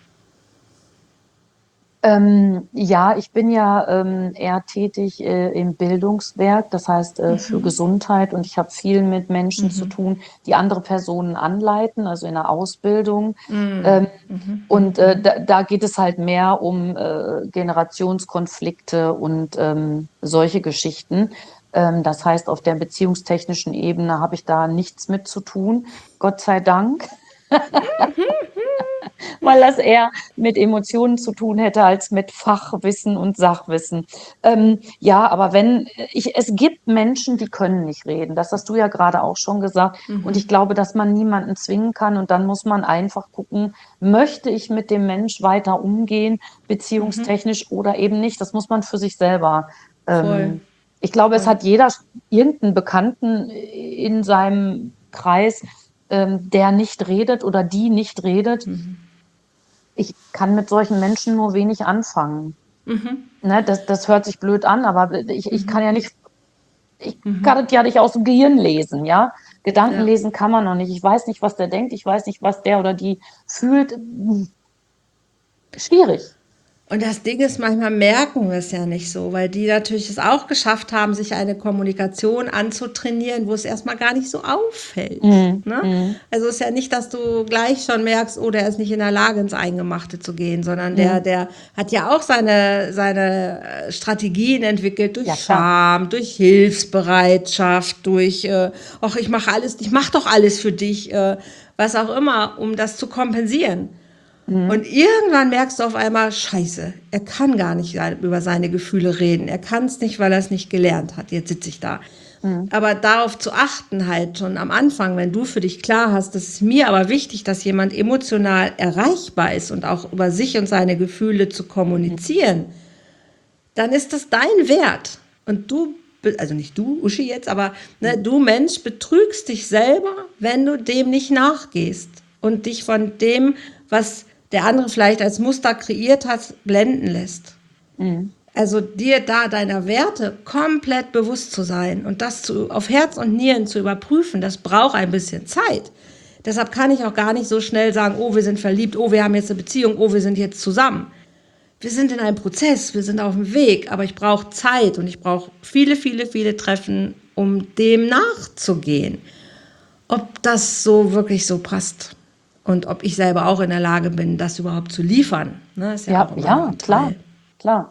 Ähm, ja, ich bin ja ähm, eher tätig äh, im Bildungswerk, das heißt äh, für Gesundheit und ich habe viel mit Menschen zu tun, die andere Personen anleiten, also in der Ausbildung. Ähm, und äh, da, da geht es halt mehr um äh, Generationskonflikte und ähm, solche Geschichten. Ähm, das heißt, auf der beziehungstechnischen Ebene habe ich da nichts mit zu tun, Gott sei Dank. weil das eher mit Emotionen zu tun hätte als mit Fachwissen und Sachwissen. Ähm, ja, aber wenn ich, es gibt Menschen, die können nicht reden. Das hast du ja gerade auch schon gesagt. Und ich glaube, dass man niemanden zwingen kann. Und dann muss man einfach gucken, möchte ich mit dem Mensch weiter umgehen, beziehungstechnisch oder eben nicht. Das muss man für sich selber. Voll, Ähm, ich glaube, es voll. hat jeder irgendeinen Bekannten in seinem Kreis, ähm, der nicht redet oder die nicht redet. Ich kann mit solchen Menschen nur wenig anfangen. Ne, das, das hört sich blöd an, aber ich, ich kann ja nicht, ich kann es ja nicht aus dem Gehirn lesen, ja. Gedanken Ja. lesen kann man noch nicht. Ich weiß nicht, was der denkt, ich weiß nicht, was der oder die fühlt. Schwierig. Und das Ding ist, manchmal merken wir es ja nicht so, weil die natürlich es auch geschafft haben, sich eine Kommunikation anzutrainieren, wo es erstmal gar nicht so auffällt. Mm, Ne? mm, Also es ist ja nicht, dass du gleich schon merkst, oh, der ist nicht in der Lage, ins Eingemachte zu gehen, sondern der, mm. der hat ja auch seine, seine äh, Strategien entwickelt durch Ja, klar. Charme, durch Hilfsbereitschaft, durch, äh, ach, ich mache alles, ich mache doch alles für dich, äh, was auch immer, um das zu kompensieren. Und Mm, irgendwann merkst du auf einmal, scheiße, er kann gar nicht über seine Gefühle reden. Er kann es nicht, weil er es nicht gelernt hat. Jetzt sitze ich da. mm, Aber darauf zu achten halt schon am Anfang, wenn du für dich klar hast, das ist mir aber wichtig, dass jemand emotional erreichbar ist und auch über sich und seine Gefühle zu kommunizieren, dann ist das dein Wert. Und du, also nicht du, Uschi jetzt, aber ne, du Mensch betrügst dich selber, wenn du dem nicht nachgehst und dich von dem, was der andere vielleicht als Muster kreiert hat, blenden lässt. mm. Also dir da deiner Werte komplett bewusst zu sein und das zu, auf Herz und Nieren zu überprüfen, das braucht ein bisschen Zeit. Deshalb kann ich auch gar nicht so schnell sagen, oh, wir sind verliebt, oh, wir haben jetzt eine Beziehung, oh, wir sind jetzt zusammen. Wir sind in einem Prozess, wir sind auf dem Weg, aber ich brauche Zeit und ich brauche viele, viele, viele Treffen, um dem nachzugehen. Ob das so wirklich so passt und ob ich selber auch in der Lage bin, das überhaupt zu liefern, ne, ist ja Ja, auch immer noch ja, ein klar, Teil. klar.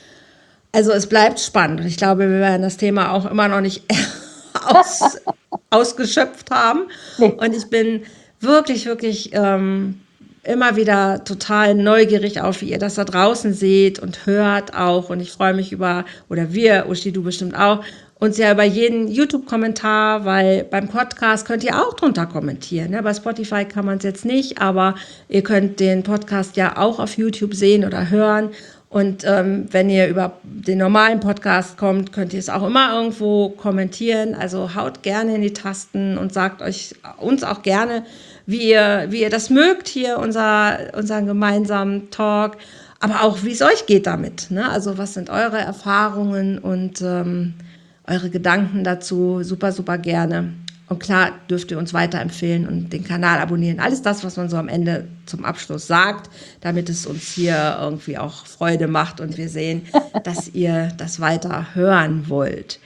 Also es bleibt spannend und ich glaube, wir werden das Thema auch immer noch nicht aus, ausgeschöpft haben. Nee. Und ich bin wirklich, wirklich ähm, immer wieder total neugierig auf, wie ihr das da draußen seht und hört auch. Und ich freue mich über, oder wir, Uschi, du bestimmt auch, uns ja über jeden YouTube-Kommentar, weil beim Podcast könnt ihr auch drunter kommentieren. Ne? Bei Spotify kann man es jetzt nicht, aber ihr könnt den Podcast ja auch auf YouTube sehen oder hören. Und ähm, wenn ihr über den normalen Podcast kommt, könnt ihr es auch immer irgendwo kommentieren. Also haut gerne in die Tasten und sagt euch uns auch gerne, wie ihr, wie ihr das mögt, hier unser, unseren gemeinsamen Talk. Aber auch, wie es euch geht damit. Ne? Also was sind eure Erfahrungen und ähm, eure Gedanken dazu? Super, super gerne. Und klar dürft ihr uns weiterempfehlen und den Kanal abonnieren. Alles das, was man so am Ende zum Abschluss sagt, damit es uns hier irgendwie auch Freude macht und wir sehen, dass ihr das weiter hören wollt.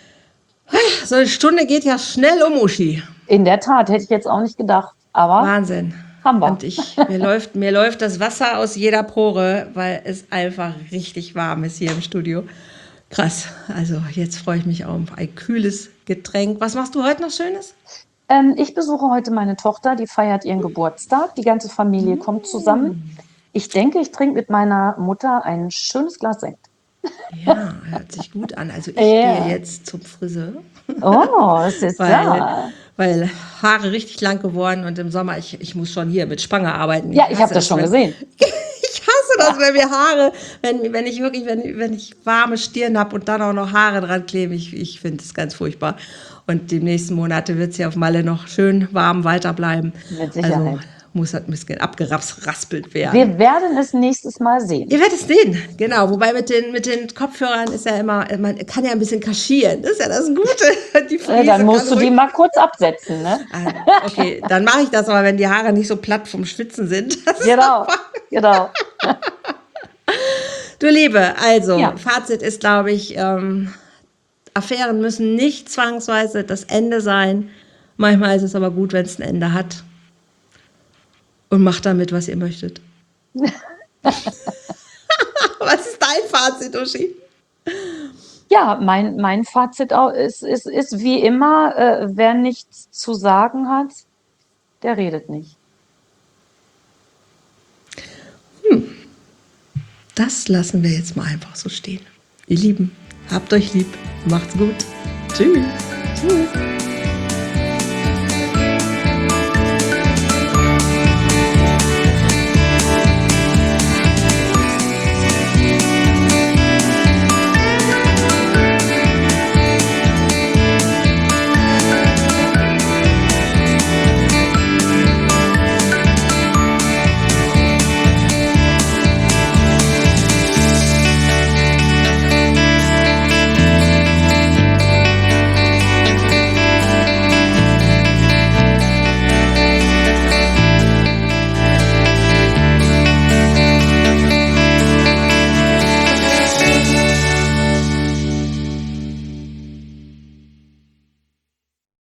So eine Stunde geht ja schnell um, Uschi. In der Tat, hätte ich jetzt auch nicht gedacht. Aber Wahnsinn. haben wir. Und ich, mir läuft, mir läuft das Wasser aus jeder Pore, weil es einfach richtig warm ist hier im Studio. Krass. Also jetzt freue ich mich auf ein kühles Getränk. Was machst du heute noch Schönes? Ähm, ich besuche heute meine Tochter, die feiert ihren Geburtstag. Die ganze Familie kommt zusammen. Ich denke, ich trinke mit meiner Mutter ein schönes Glas Sekt. Ja, hört sich gut an. Also ich gehe Ja. jetzt zum Friseur, Oh, es ist weil, da. weil Haare richtig lang geworden und im Sommer, ich, ich muss schon hier mit Spange arbeiten. Ja, ich habe hasse das es, schon wenn, gesehen. Ich hasse das, wenn mir Haare, wenn, wenn ich wirklich, wenn, wenn ich warme Stirn habe und dann auch noch Haare dran kleben, ich, ich finde es ganz furchtbar. Und die nächsten Monate wird es hier auf Malle noch schön warm weiterbleiben. Mit Also Sicherheit. muss das ein bisschen abgeraspelt werden. Wir werden es nächstes Mal sehen. Ihr werdet es sehen, genau. Wobei mit den, mit den Kopfhörern ist ja immer, man kann ja ein bisschen kaschieren. Das ist ja das Gute. Die Äh, Friese Dann musst kann du die ruhig- mal kurz absetzen, ne? Ah, okay, dann mache ich das aber, wenn die Haare nicht so platt vom Schwitzen sind. Das ist Genau, aber- genau. Du Liebe, also Ja. Fazit ist, glaube ich, ähm, Affären müssen nicht zwangsweise das Ende sein. Manchmal ist es aber gut, wenn es ein Ende hat. Und macht damit, was ihr möchtet. Was ist dein Fazit, Uschi? Ja, mein, mein Fazit au- ist, ist, ist wie immer, äh, wer nichts zu sagen hat, der redet nicht. das lassen wir jetzt mal einfach so stehen. Ihr Lieben, habt euch lieb, macht's gut. Tschüss. Tschüss.